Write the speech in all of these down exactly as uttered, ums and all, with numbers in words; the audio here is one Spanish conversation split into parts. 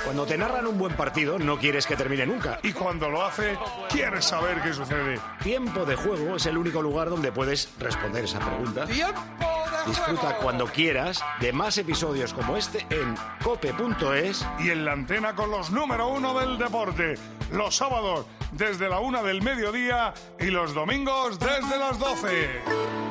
Cuando te narran un buen partido, no quieres que termine nunca. Y cuando lo hace, quieres saber qué sucede. Tiempo de Juego es el único lugar donde puedes responder esa pregunta. ¡Tiempo de Disfruta juego! cuando quieras de más episodios como este en cope punto es. Y en la antena con los número uno del deporte. Los sábados desde la una del mediodía y los domingos desde las doce.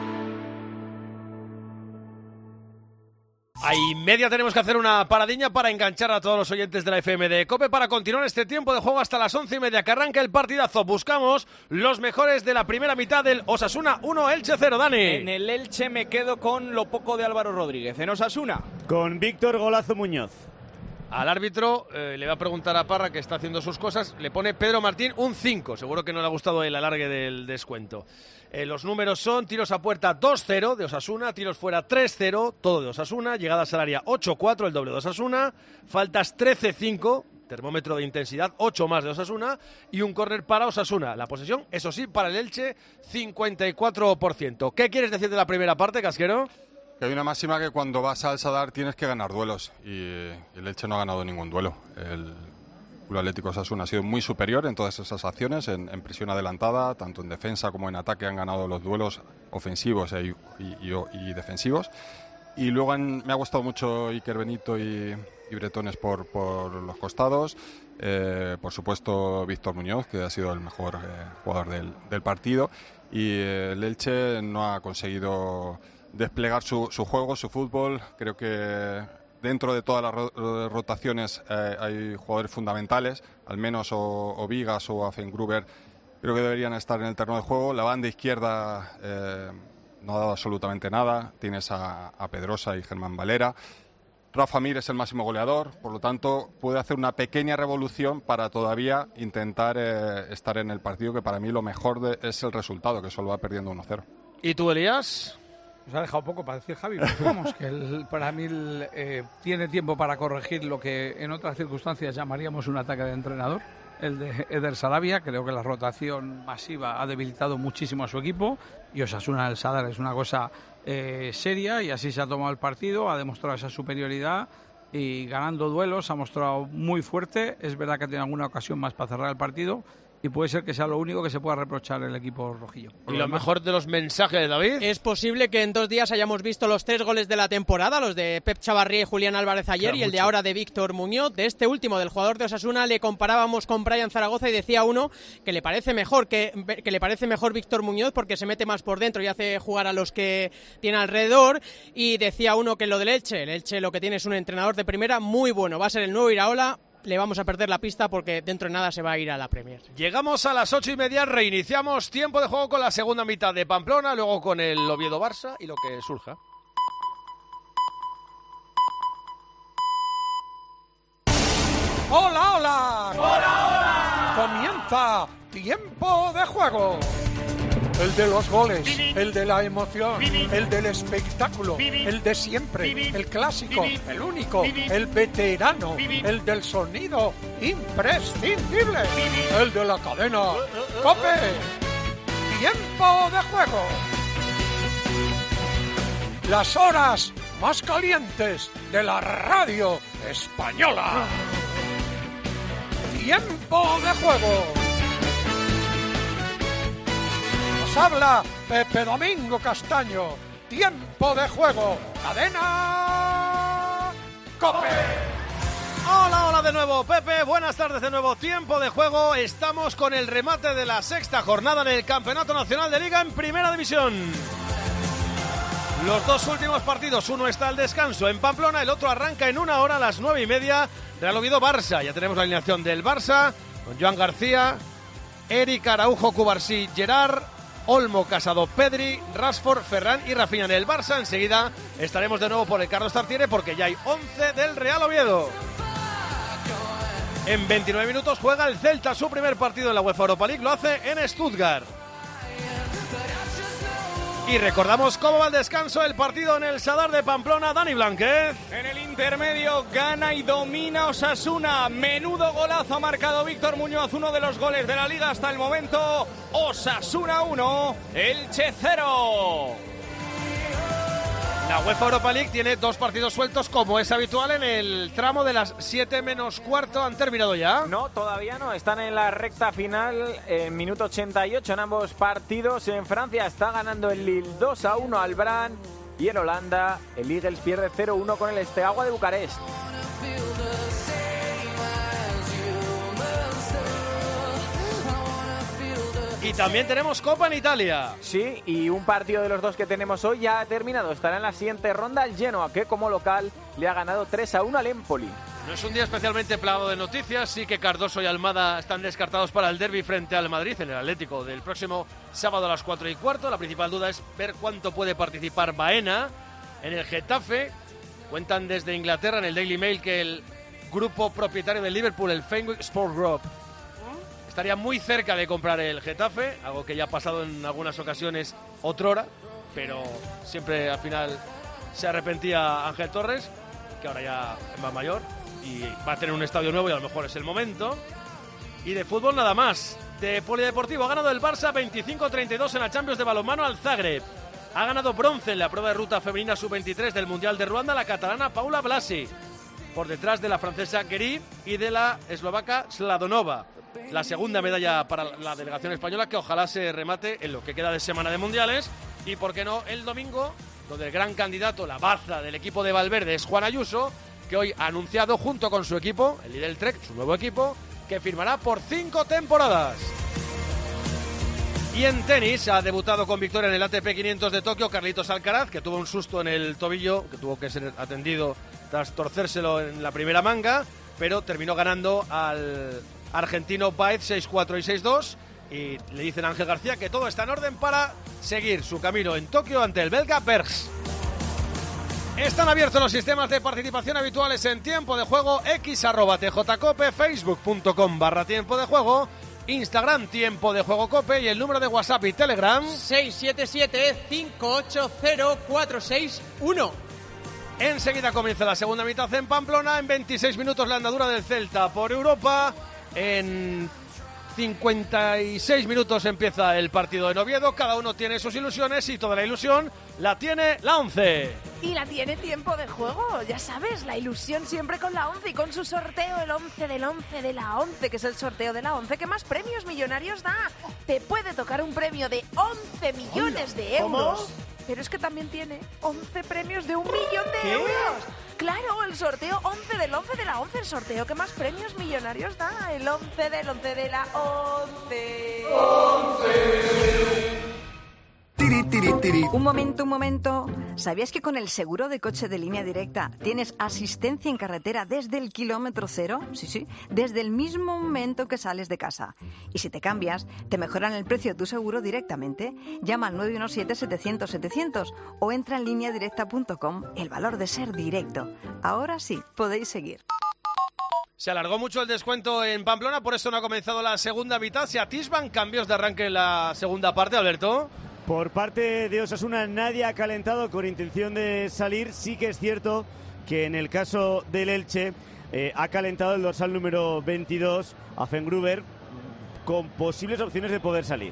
Ahí media tenemos que hacer una paradiña para enganchar a todos los oyentes de la F M de COPE para continuar este tiempo de juego hasta las once y media que arranca el partidazo. Buscamos los mejores de la primera mitad del Osasuna uno, Elche cero, Dani. En el Elche me quedo con lo poco de Álvaro Rodríguez. En Osasuna, con Víctor Golazo Muñoz. Al árbitro eh, le va a preguntar a Parra, que está haciendo sus cosas, le pone Pedro Martín un cinco. Seguro que no le ha gustado el alargue del descuento. Eh, los números son tiros a puerta dos cero de Osasuna, tiros fuera tres cero, todo de Osasuna, llegadas al área ocho cuatro, el doble de Osasuna, faltas trece cinco, termómetro de intensidad ocho más de Osasuna y un córner para Osasuna. La posesión, eso sí, para el Elche, cincuenta y cuatro por ciento. ¿Qué quieres decir de la primera parte, Casquero? Que hay una máxima que cuando vas al Sadar tienes que ganar duelos y el Elche no ha ganado ningún duelo. El Club Atlético Osasuna ha sido muy superior en todas esas acciones, en, en presión adelantada, tanto en defensa como en ataque han ganado los duelos ofensivos e, y, y, y defensivos. Y luego han, me ha gustado mucho Iker Benito y, y Bretones por, por los costados. Eh, por supuesto Víctor Muñoz, que ha sido el mejor eh, jugador del, del partido. Y eh, el Elche no ha conseguido desplegar su, su juego, su fútbol. Creo que dentro de todas las ro- rotaciones eh, hay jugadores fundamentales, al menos o, o Vigas o Afengruber, creo que deberían estar en el terreno de juego. La banda izquierda eh, no ha dado absolutamente nada. Tienes a, a Pedrosa y Germán Valera. Rafa Mir es el máximo goleador, por lo tanto puede hacer una pequeña revolución para todavía intentar eh, estar en el partido, que para mí lo mejor de, es el resultado, que solo va perdiendo uno cero. ¿Y tú, Elías? Nos ha dejado poco para decir Javi, pero vamos, que el, para mí el, eh, tiene tiempo para corregir lo que en otras circunstancias llamaríamos un ataque de entrenador, el de Eder Sarabia. Creo que la rotación masiva ha debilitado muchísimo a su equipo y Osasuna del Sadar es una cosa eh, seria y así se ha tomado el partido, ha demostrado esa superioridad y ganando duelos ha mostrado muy fuerte. Es verdad que tiene alguna ocasión más para cerrar el partido y puede ser que sea lo único que se pueda reprochar el equipo rojillo. Y lo mejor de los mensajes de David. Es posible que en dos días hayamos visto los tres goles de la temporada, los de Pep Chavarría y Julián Álvarez ayer, claro, y el mucho. de ahora de Víctor Muñoz. De este último, del jugador de Osasuna, le comparábamos con Brian Zaragoza y decía uno que le parece mejor que, que le parece mejor Víctor Muñoz porque se mete más por dentro y hace jugar a los que tiene alrededor. Y decía uno que lo del Elche, el Elche lo que tiene es un entrenador de primera muy bueno, va a ser el nuevo Iraola. Le vamos a perder la pista porque dentro de nada se va a ir a la Premier. Llegamos a las ocho y media, reiniciamos tiempo de juego con la segunda mitad de Pamplona, luego con el Oviedo-Barça y lo que surja. ¡Hola, hola! ¡Hola, hola! Comienza Tiempo de Juego. El de los goles, el de la emoción, el del espectáculo, el de siempre, el clásico, el único, el veterano, el del sonido imprescindible, el de la cadena COPE. Tiempo de Juego. Las horas más calientes de la radio española. Tiempo de Juego. Habla Pepe Domingo Castaño. Tiempo de Juego. Cadena COPE. Hola, hola de nuevo, Pepe. Buenas tardes de nuevo. Tiempo de juego. Estamos con el remate de la sexta jornada en el Campeonato Nacional de Liga en Primera División. Los dos últimos partidos, uno está al descanso en Pamplona, el otro arranca en una hora a las nueve y media. Real Oviedo-Barça. Ya tenemos la alineación del Barça con Joan García, Eric Araujo, Cubarsí, Gerard, Olmo, Casado, Pedri, Rashford, Ferran y Rafinha. En el Barça enseguida estaremos de nuevo por el Carlos Tartiere porque ya hay once del Real Oviedo. En veintinueve minutos juega el Celta su primer partido en la UEFA Europa League, lo hace en Stuttgart. Y recordamos cómo va el descanso el partido en el Sadar de Pamplona. Dani Blanquez. En el intermedio gana y domina Osasuna. Menudo golazo ha marcado Víctor Muñoz, uno de los goles de la Liga hasta el momento. Osasuna uno, Elche cero. La UEFA Europa League tiene dos partidos sueltos, como es habitual en el tramo de las siete menos cuarto. ¿Han terminado ya? No, todavía no. Están en la recta final, en minuto ochenta y ocho en ambos partidos. En Francia está ganando el Lille dos a uno al Brandt. Y en Holanda, el Eagles pierde cero uno con el Steaua de Bucarest. Y también tenemos Copa en Italia. Sí, y un partido de los dos que tenemos hoy ya ha terminado. Estará en la siguiente ronda el Genoa, que como local le ha ganado tres a uno al Empoli. No es un día especialmente plagado de noticias. Sí que Cardoso y Almada están descartados para el derbi frente al Madrid en el Atlético del próximo sábado a las cuatro y cuarto. La principal duda es ver cuánto puede participar Baena en el Getafe. Cuentan desde Inglaterra en el Daily Mail que el grupo propietario del Liverpool, el Fenwick Sport Group, estaría muy cerca de comprar el Getafe, algo que ya ha pasado en algunas ocasiones otrora, pero siempre al final se arrepentía Ángel Torres, que ahora ya es más mayor y va a tener un estadio nuevo y a lo mejor es el momento. Y de fútbol nada más. De polideportivo ha ganado el Barça veinticinco a treinta y dos en la Champions de balonmano al Zagreb. Ha ganado bronce en la prueba de ruta femenina sub veintitrés del Mundial de Ruanda la catalana Paula Blasi, por detrás de la francesa Guéry y de la eslovaca Sladonova. La segunda medalla para la delegación española, que ojalá se remate en lo que queda de semana de mundiales. Y por qué no el domingo, donde el gran candidato, la baza del equipo de Valverde, es Juan Ayuso, que hoy ha anunciado junto con su equipo, el Lidl Trek, su nuevo equipo, que firmará por cinco temporadas. Y en tenis ha debutado con victoria en el A T P quinientos de Tokio Carlitos Alcaraz, que tuvo un susto en el tobillo, que tuvo que ser atendido tras torcérselo en la primera manga, pero terminó ganando al argentino Baez seis cuatro y seis dos, y le dicen a Ángel García que todo está en orden para seguir su camino en Tokio ante el belga Bergs. Están abiertos los sistemas de participación habituales en Tiempo de Juego, x arroba tjcope, facebook.com barra Tiempo de Juego, Instagram Tiempo de Juego Cope y el número de WhatsApp y Telegram seis siete siete, cinco ocho cero, cuatro seis uno. Enseguida comienza la segunda mitad en Pamplona. En veintiséis minutos la andadura del Celta por Europa. En cincuenta y seis minutos empieza el partido en Oviedo. Cada uno tiene sus ilusiones y toda la ilusión la tiene la ONCE. Y la tiene Tiempo de Juego, ya sabes, la ilusión siempre con la ONCE y con su sorteo, el once del once de la ONCE, que es el sorteo de la ONCE que más premios millonarios da. Te puede tocar un premio de once millones de euros. ¿Cómo? Pero es que también tiene once premios de un millón de ¿Qué? euros. Claro, el sorteo once del once de la ONCE, el sorteo que más premios millonarios da. El once del once de la ONCE. once. Tiri, tiri, tiri. Un momento, un momento. ¿Sabías que con el seguro de coche de Línea Directa tienes asistencia en carretera desde el kilómetro cero? Sí, sí, desde el mismo momento que sales de casa. Y si te cambias, te mejoran el precio de tu seguro directamente. Llama al nueve uno siete, setecientos, setecientos o entra en línea directa punto com. El valor de ser directo. Ahora sí, podéis seguir. Se alargó mucho el descuento en Pamplona, por eso no ha comenzado la segunda mitad. Se atisban cambios de arranque en la segunda parte, Alberto. Por parte de Osasuna nadie ha calentado con intención de salir. Sí que es cierto que en el caso del Elche eh, ha calentado el dorsal número veintidós, Afengruber, con posibles opciones de poder salir.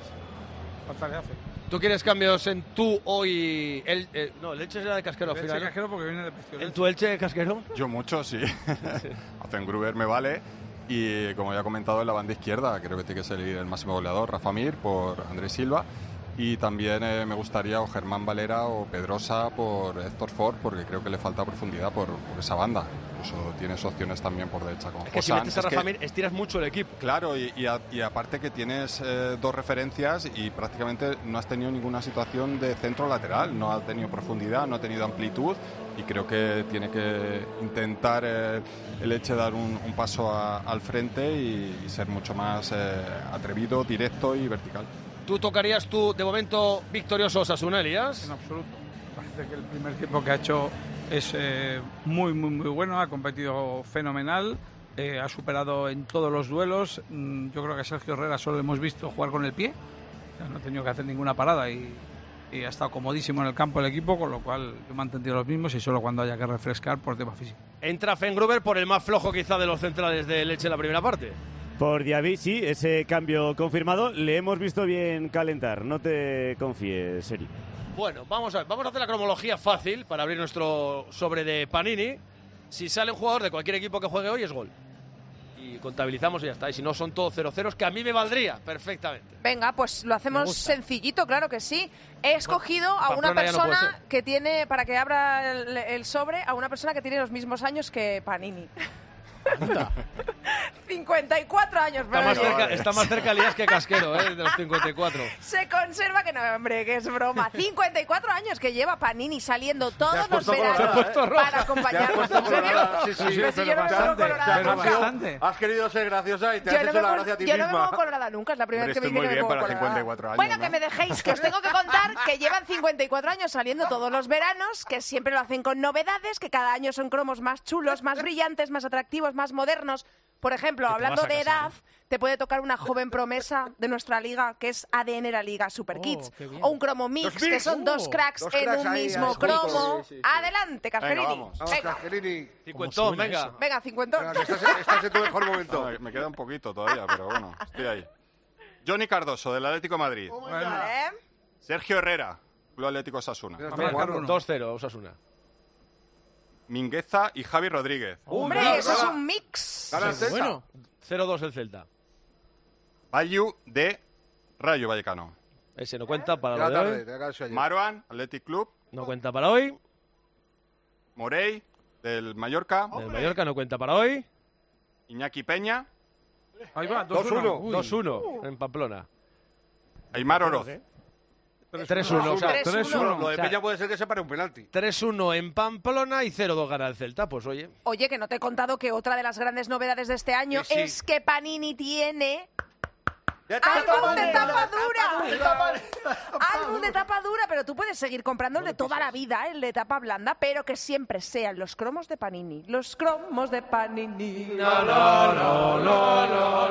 ¿Tú quieres cambios en tu hoy? El, eh, no, el Elche será de Casquero al el final. Elche Casquero porque viene de Pesquero. ¿En tu Elche Casquero? Yo mucho, sí. sí. Afengruber me vale. Y como ya he comentado, en la banda izquierda creo que tiene que salir el máximo goleador, Rafa Mir, por Andrés Silva. Y también eh, me gustaría o Germán Valera o Pedrosa por Héctor Ford, porque creo que le falta profundidad por, por esa banda. Incluso tienes opciones también por derecha con es que Josan. Si metes a Rafa Mir, estiras mucho el equipo. Claro, y, y, a, y aparte que tienes eh, dos referencias y prácticamente no has tenido ninguna situación de centro lateral. No ha tenido profundidad, no ha tenido amplitud y creo que tiene que intentar eh, el Elche dar un, un paso a, al frente y, y ser mucho más eh, atrevido, directo y vertical. ¿Tú tocarías tú, de momento, victorioso Osasuna, Elías? En absoluto. Parece que el primer tiempo que ha hecho es eh, muy, muy, muy bueno. Ha competido fenomenal. Eh, ha superado en todos los duelos. Mm, yo creo que a Sergio Herrera solo hemos visto jugar con el pie. O sea, no ha tenido que hacer ninguna parada y, y ha estado comodísimo en el campo el equipo, con lo cual yo me han mantenido los mismos y solo cuando haya que refrescar por tema físico. Entra Fengruber por el más flojo quizá de los centrales de Elche en la primera parte. Por Diaby, sí, ese cambio confirmado. Le hemos visto bien calentar, no te confíes, Eri. Bueno, vamos a ver, vamos a hacer la cronología fácil para abrir nuestro sobre de Panini. Si sale un jugador de cualquier equipo que juegue hoy es gol. Y contabilizamos y ya está. Y si no, son todos cero ceros, que a mí me valdría perfectamente. Venga, pues lo hacemos sencillito, claro que sí. He escogido bueno, a una persona no que tiene, para que abra el, el sobre, a una persona que tiene los mismos años que Panini. cincuenta y cuatro años, está más, cerca, está más cerca Elías que Casquero, ¿eh? De los cincuenta y cuatro. Se conserva que no, hombre, que es broma. cincuenta y cuatro años que lleva Panini saliendo todos los veranos para acompañarnos. ¿En serio? Sí, sí, sí, pero yo no me pongo colorada nunca. Has querido ser graciosa y te yo has no hecho la gracia a ti yo misma. Yo no me pongo colorada nunca, es la primera vez que me viene que me pongo colorada. Bueno, ¿no? Que me dejéis, que os tengo que contar que llevan cincuenta y cuatro años saliendo todos los veranos, que siempre lo hacen con novedades, que cada año son cromos más chulos, más brillantes, más atractivos, más modernos. Por ejemplo, hablando de edad, te puede tocar una joven promesa de nuestra liga, que es A D N La Liga Super Kids. Oh, o un cromo mix, que son dos cracks, dos cracks en un ahí, mismo cromo. Sí, sí, sí. Adelante, Casquerini. Venga, vamos. Vamos, Casquerini. Cincuentón, venga. Eso? Venga, cincuentón. Venga, que estás, estás en tu mejor momento. No, me queda un poquito todavía, pero bueno, estoy ahí. Johnny Cardoso, del Atlético de Madrid. Oh, bueno. Vale. Sergio Herrera, Club Atlético Osasuna. dos cero, Osasuna. Mingueza y Javi Rodríguez. ¡Hombre, uh, eso es un mix! Sí, bueno, cero dos el Celta. Bayu de Rayo Vallecano. Ese no cuenta para lo de hoy. Marwan, Athletic Club. No cuenta para hoy. Morey, del Mallorca. Del Mallorca no cuenta para hoy. Iñaki Peña. Ahí va, dos uno. dos uno en Pamplona. Aymar Oroz. tres uno, o sea, tres uno. Lo de Peña puede ser que se pare un penalti. tres uno en Pamplona y cero dos gana el Celta, pues oye. Oye, que no te he contado que otra de las grandes novedades de este año sí, sí. es que Panini tiene... ¡Álbum de tapa dura! ¡Álbum de tapa dura! Pero tú puedes seguir comprando el de toda la vida, el de tapa blanda, pero que siempre sean los cromos de Panini. Los cromos de Panini. No, no, no, no, no,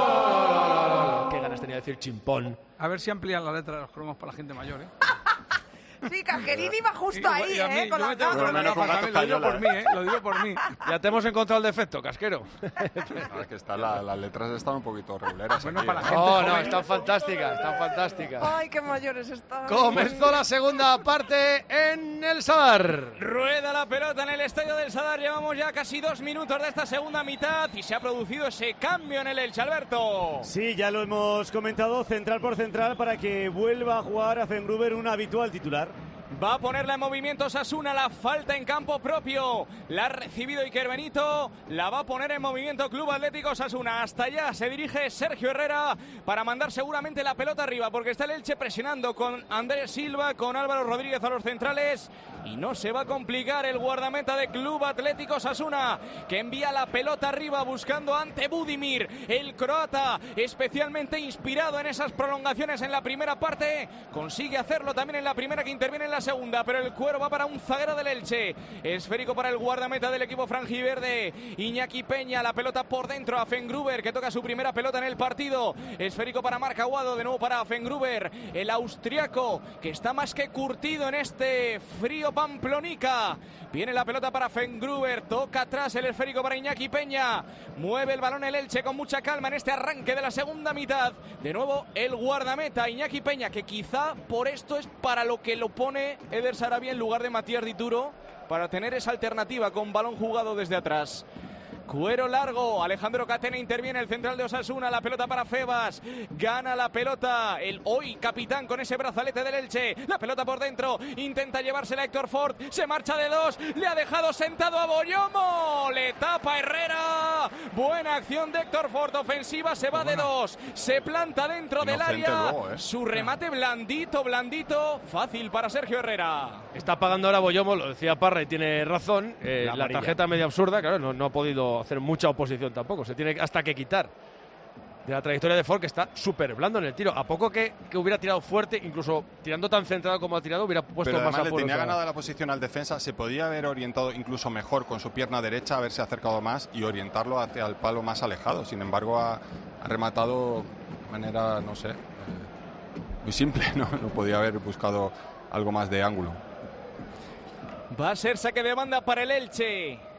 no. Qué ganas tenía de decir chimpón. A ver si amplían la letra de los cromos para la gente mayor, ¿eh? Sí, Casquerini va justo y, ahí, y mí, ¿eh? Con la cámara. Lo, lo digo por mí, ¿eh? Lo digo por mí. Ya te hemos encontrado el defecto, Casquero. No, es que está la, las letras están un poquito reguleras. Bueno, aquí, para la ¿eh? gente Oh, joven. no, están fantásticas, están fantásticas. Ay, qué mayores están. Comenzó la segunda parte en el Sadar. Rueda la pelota en el estadio del Sadar. Llevamos ya casi dos minutos de esta segunda mitad y se ha producido ese cambio en el Elche, Alberto. Sí, ya lo hemos comentado, central por central, para que vuelva a jugar a Fengruber, un habitual titular. Va a ponerla en movimiento Osasuna, la falta en campo propio. La ha recibido Iker Benito, la va a poner en movimiento Club Atlético Osasuna. Hasta allá se dirige Sergio Herrera para mandar seguramente la pelota arriba, porque está el Elche presionando con Andrés Silva, con Álvaro Rodríguez a los centrales. Y no se va a complicar el guardameta de Club Atlético Osasuna, que envía la pelota arriba buscando ante Budimir, el croata, especialmente inspirado en esas prolongaciones en la primera parte. Consigue hacerlo también en la primera, que interviene en la segunda, pero el cuero va para un zaguero del Elche. Esférico para el guardameta del equipo franjiverde, Iñaki Peña. La pelota por dentro a Fengruber, que toca su primera pelota en el partido. Esférico para Marc Aguado, de nuevo para Fengruber, el austriaco, que está más que curtido en este frío Pamplonica. Viene la pelota para Fengruber, toca atrás el esférico para Iñaki Peña. Mueve el balón el Elche con mucha calma en este arranque de la segunda mitad. De nuevo el guardameta Iñaki Peña, que quizá por esto es para lo que lo pone Eder Sarabia en lugar de Matías Dituro, para tener esa alternativa con balón jugado desde atrás. Cuero largo, Alejandro Catena interviene, el central de Osasuna, la pelota para Febas, gana la pelota el hoy capitán con ese brazalete del Elche, la pelota por dentro, intenta llevársela Héctor Ford, se marcha de dos, le ha dejado sentado a Boyomo, le tapa Herrera, buena acción de Héctor Ford, ofensiva, se va de dos, se planta dentro del área, luego, ¿eh? Su remate blandito, blandito, fácil para Sergio Herrera. Está pagando ahora Boyomo, lo decía Parra y tiene razón, eh, la, la tarjeta media absurda, claro, no, no ha podido hacer mucha oposición tampoco, se tiene hasta que quitar de la trayectoria de Ford, que está súper blando en el tiro, a poco que, que hubiera tirado fuerte, incluso tirando tan centrado como ha tirado, hubiera puesto pero más además apuros. Le tenía ganada la posición al defensa, se podía haber orientado incluso mejor con su pierna derecha, haberse acercado más y orientarlo hacia el palo más alejado. Sin embargo, ha, ha rematado de manera, no sé, eh, muy simple, ¿no? No podía haber buscado algo más de ángulo. Va a ser saque de banda para el Elche.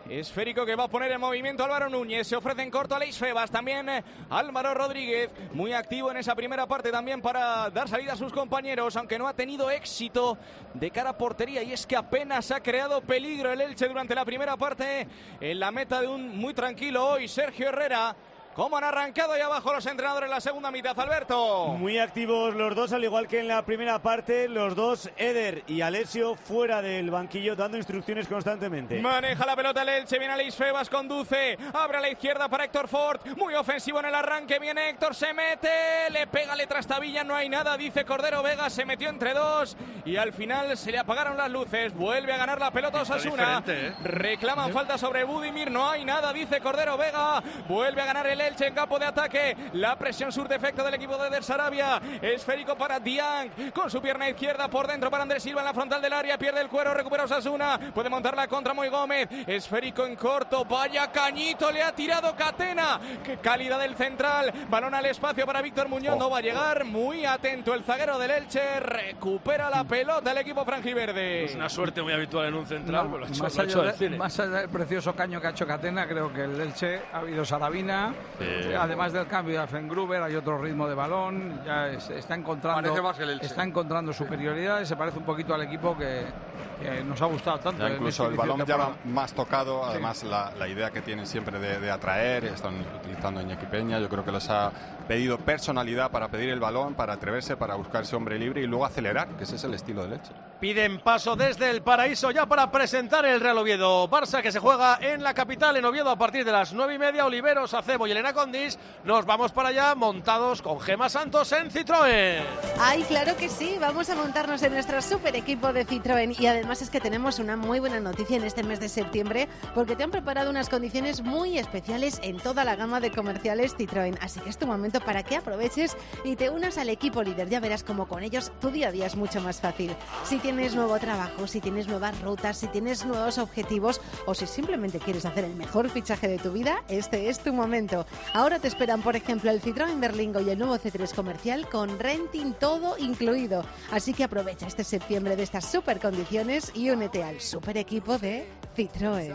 Esférico que va a poner en movimiento Álvaro Núñez. Se ofrece en corto a Aleix Febas. También Álvaro Rodríguez, muy activo en esa primera parte también para dar salida a sus compañeros, aunque no ha tenido éxito de cara a portería. Y es que apenas ha creado peligro el Elche durante la primera parte. En la meta de un muy tranquilo hoy Sergio Herrera. ¿Cómo han arrancado ahí abajo los entrenadores en la segunda mitad, Alberto? Muy activos los dos, al igual que en la primera parte. Los dos, Eder y Alessio, fuera del banquillo, dando instrucciones constantemente. Maneja la pelota el Elche, viene Aleix Febas, conduce, abre a la izquierda para Héctor Ford. Muy ofensivo en el arranque, viene Héctor, se mete, le pega, le trastabilla, no hay nada, dice Cordero Vega, se metió entre dos y al final se le apagaron las luces. Vuelve a ganar la pelota Osasuna. ¿eh? Reclaman ¿Sí? falta sobre Budimir, no hay nada, dice Cordero Vega. Vuelve a ganar el Elche en campo de ataque. La presión sur defecto del equipo de Eder Sarabia. Esférico para Diang. Con su pierna izquierda por dentro para Andrés Silva en la frontal del área. Pierde el cuero. Recupera Osasuna. Puede montarla contra Moy Gómez. Esférico en corto. Vaya cañito. Le ha tirado Catena. Qué calidad del central. Balón al espacio para Víctor Muñoz. No va a llegar. Muy atento el zaguero del Elche. Recupera la pelota el equipo franjiverde. Es una suerte muy habitual en un central. No, lo hecho, más, lo allá de, de, más allá del precioso caño que ha hecho Catena, creo que el Elche ha habido Sarabina. Eh, Además del cambio de Alfengruber, hay otro ritmo de balón, ya es, está encontrando está encontrando superioridad, se parece un poquito al equipo que, que nos ha gustado tanto. Ya incluso el balón ya va más tocado, además sí. la, la idea que tienen siempre de, de atraer, están utilizando a Iñaki Peña, yo creo que les ha pedido personalidad para pedir el balón, para atreverse, para buscar ese hombre libre y luego acelerar, que ese es el estilo del Elche. Piden paso desde el Paraíso ya para presentar el Real Oviedo Barça, que se juega en la capital, en Oviedo, a partir de las nueve y media. Oliveros, Acebo y Elena Condis. Nos vamos para allá montados con Gemma Santos en Citroën. Ay, claro que sí, vamos a montarnos en nuestro super equipo de Citroën. Y además es que tenemos una muy buena noticia en este mes de septiembre, porque te han preparado unas condiciones muy especiales en toda la gama de comerciales Citroën. Así que es tu momento para que aproveches y te unas al equipo líder. Ya verás cómo con ellos tu día a día es mucho más fácil. Si tienes nuevo trabajo, si tienes nuevas rutas, si tienes nuevos objetivos o si simplemente quieres hacer el mejor fichaje de tu vida, este es tu momento. Ahora te esperan, por ejemplo, el Citroën Berlingo y el nuevo C tres comercial con renting todo incluido. Así que aprovecha este septiembre de estas super condiciones y únete al super equipo de Citroën.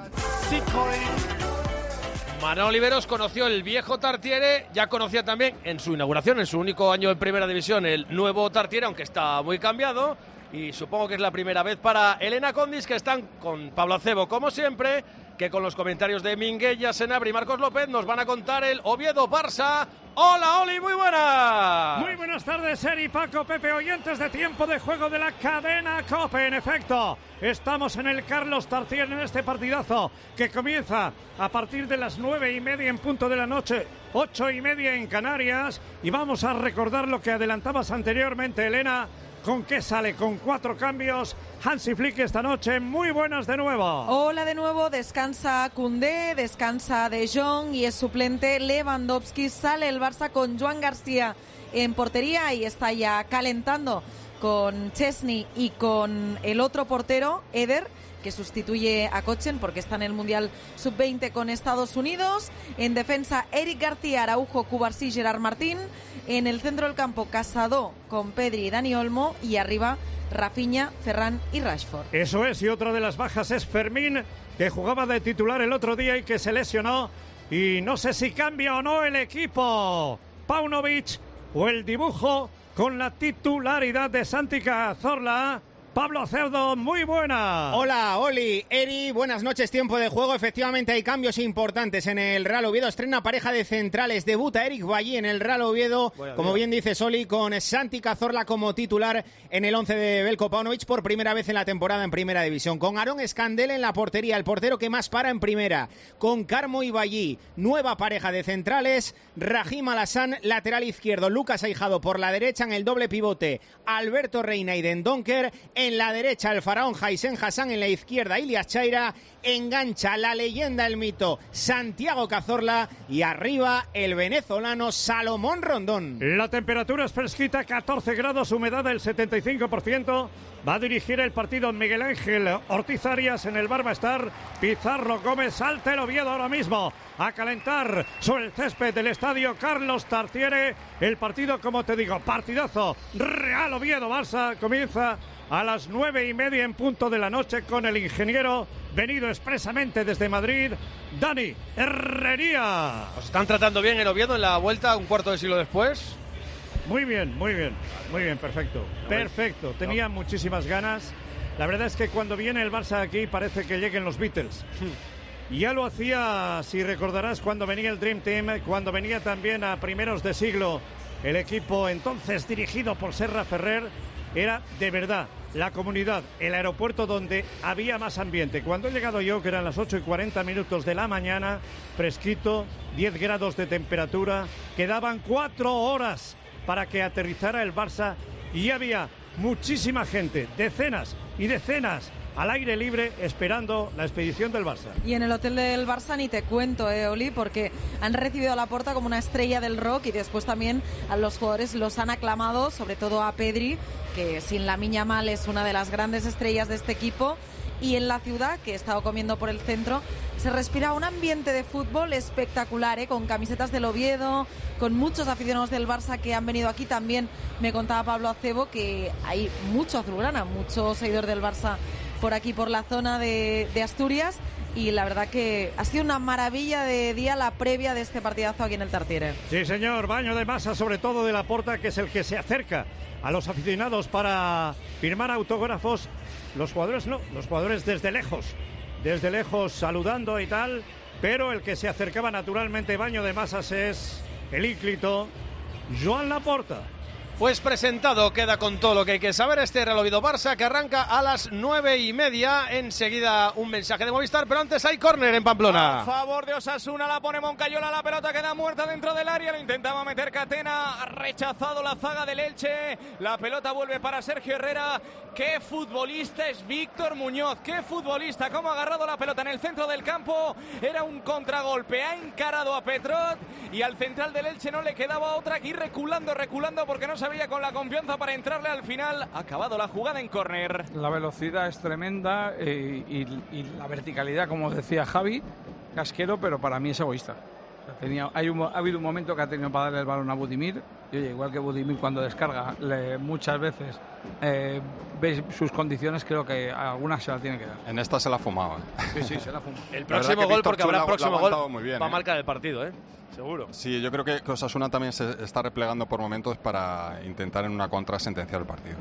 Citroën. Manuel Oliveros conoció el viejo Tartiere, ya conocía también en su inauguración, en su único año en Primera División, el nuevo Tartiere, aunque está muy cambiado. Y supongo que es la primera vez para Elena Condis, que están con Pablo Acebo, como siempre, que con los comentarios de Minguella, Senabre y Marcos López nos van a contar el Oviedo Barça. ¡Hola, Oli! ¡Muy buenas! Muy buenas tardes, Eri, Paco, Pepe, oyentes de Tiempo de Juego de la cadena COPE. En efecto, estamos en el Carlos Tartiere en este partidazo que comienza a partir de las nueve y media en punto de la noche, ocho y media en Canarias. Y vamos a recordar lo que adelantabas anteriormente, Elena. ¿Con qué sale? Con cuatro cambios. Hansi Flick esta noche. Muy buenas de nuevo. Hola de nuevo. Descansa Koundé, descansa De Jong y es suplente Lewandowski. Sale el Barça con Joan García en portería y está ya calentando con Chesney y con el otro portero, Eder, que sustituye a Kochen porque está en el Mundial sub veinte con Estados Unidos. En defensa, Eric García, Araujo, Cubarsí, Gerard Martín. En el centro del campo, Casado con Pedri y Dani Olmo. Y arriba, Rafinha, Ferran y Rashford. Eso es, y otra de las bajas es Fermín, que jugaba de titular el otro día y que se lesionó. Y no sé si cambia o no el equipo. Paunovic o el dibujo con la titularidad de Santi Cazorla. Pablo Cerdo, muy buena. Hola, Oli, Eri, buenas noches, tiempo de juego. Efectivamente hay cambios importantes en el Real Oviedo. Estrena pareja de centrales, debuta Eric Bailly en el Real Oviedo, Buena como bien dice Oli, con Santi Cazorla como titular en el once de Veljko Paunovic por primera vez en la temporada en Primera División. Con Aaron Escandel en la portería, el portero que más para en Primera. Con Carmo y Bailly, nueva pareja de centrales. Rahim Alassane, lateral izquierdo. Lucas Aijado por la derecha en el doble pivote. Alberto Reina y Dendonker. En la derecha el faraón Jaisen Hassan, en la izquierda Ilias Chaira, engancha la leyenda, el mito Santiago Cazorla y arriba el venezolano Salomón Rondón. La temperatura es fresquita, catorce grados, humedad del setenta y cinco por ciento. Va a dirigir el partido Miguel Ángel Ortiz Arias. En el bar va a estar Pizarro Gómez. Salta el Oviedo ahora mismo a calentar sobre el césped del estadio Carlos Tartiere. El partido, como te digo, partidazo. Real Oviedo Barça comienza a las nueve y media en punto de la noche con el ingeniero venido expresamente desde Madrid, Dani Herrería. ¿Os están tratando bien en Oviedo en la vuelta un cuarto de siglo después? Muy bien, muy bien, muy bien, perfecto, perfecto. Tenía muchísimas ganas. La verdad es que cuando viene el Barça aquí parece que lleguen los Beatles. Ya lo hacía, si recordarás, cuando venía el Dream Team, cuando venía también a primeros de siglo el equipo entonces dirigido por Serra Ferrer. Era de verdad la comunidad, el aeropuerto donde había más ambiente. Cuando he llegado yo, que eran las ocho y cuarenta minutos de la mañana, fresquito, diez grados de temperatura, quedaban cuatro horas para que aterrizara el Barça y había muchísima gente, decenas y decenas al aire libre esperando la expedición del Barça. Y en el hotel del Barça ni te cuento, eh, Oli, porque han recibido a Laporta como una estrella del rock y después también a los jugadores los han aclamado, sobre todo a Pedri, que sin la miña mal es una de las grandes estrellas de este equipo. Y en la ciudad, que he estado comiendo por el centro, se respira un ambiente de fútbol espectacular, ¿eh? Con camisetas del Oviedo, con muchos aficionados del Barça que han venido aquí. También me contaba Pablo Acebo que hay mucho azulgrana, mucho seguidor del Barça por aquí, por la zona de, de Asturias. Y la verdad que ha sido una maravilla de día la previa de este partidazo aquí en el Tartiere. Sí, señor, baño de masa, sobre todo de Laporta, que es el que se acerca a los aficionados para firmar autógrafos. Los jugadores no, los jugadores desde lejos, desde lejos saludando y tal, pero el que se acercaba naturalmente, baño de masas, es el ínclito Joan Laporta. Pues presentado queda con todo lo que hay que saber este Real Oviedo Barça, que arranca a las nueve y media. Enseguida un mensaje de Movistar, pero antes hay córner en Pamplona. A favor de Osasuna, la pone Moncayola, la pelota queda muerta dentro del área, lo intentaba meter Catena, ha rechazado la zaga del Elche, la pelota vuelve para Sergio Herrera. Qué futbolista es Víctor Muñoz, qué futbolista, cómo ha agarrado la pelota en el centro del campo, era un contragolpe, ha encarado a Petrot y al central del Elche no le quedaba otra que ir reculando, reculando porque no se había con la confianza para entrarle al final. Ha acabado la jugada en córner. La velocidad es tremenda eh, y, y la verticalidad, como decía Javi, casquero, pero para mí es egoísta. O sea, tenía, hay un, ha habido un momento que ha tenido para darle el balón a Budimir y oye, igual que Budimir cuando descarga le, muchas veces eh, ves sus condiciones, creo que algunas se la tiene que dar. En esta se la ha fumado. ¿eh? Sí, sí, se la ha fumado. El próximo gol, porque habrá el próximo gol, muy bien, va a ¿eh? marcar el partido, ¿eh? Seguro. Sí, yo creo que Osasuna también se está replegando por momentos para intentar en una contra sentenciar el partido.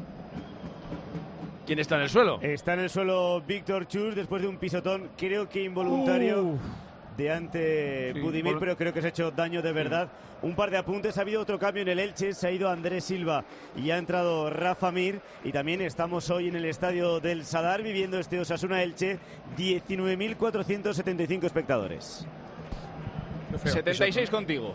¿Quién está en el suelo? Está en el suelo Víctor Chus después de un pisotón, creo que involuntario, uh. de ante sí, Budimir, por... pero creo que se ha hecho daño de verdad. Sí. Un par de apuntes, ha habido otro cambio en el Elche, se ha ido Andrés Silva y ha entrado Rafa Mir. Y también estamos hoy en el estadio del Sadar viviendo este Osasuna Elche, diecinueve mil cuatrocientos setenta y cinco espectadores. setenta y seis contigo.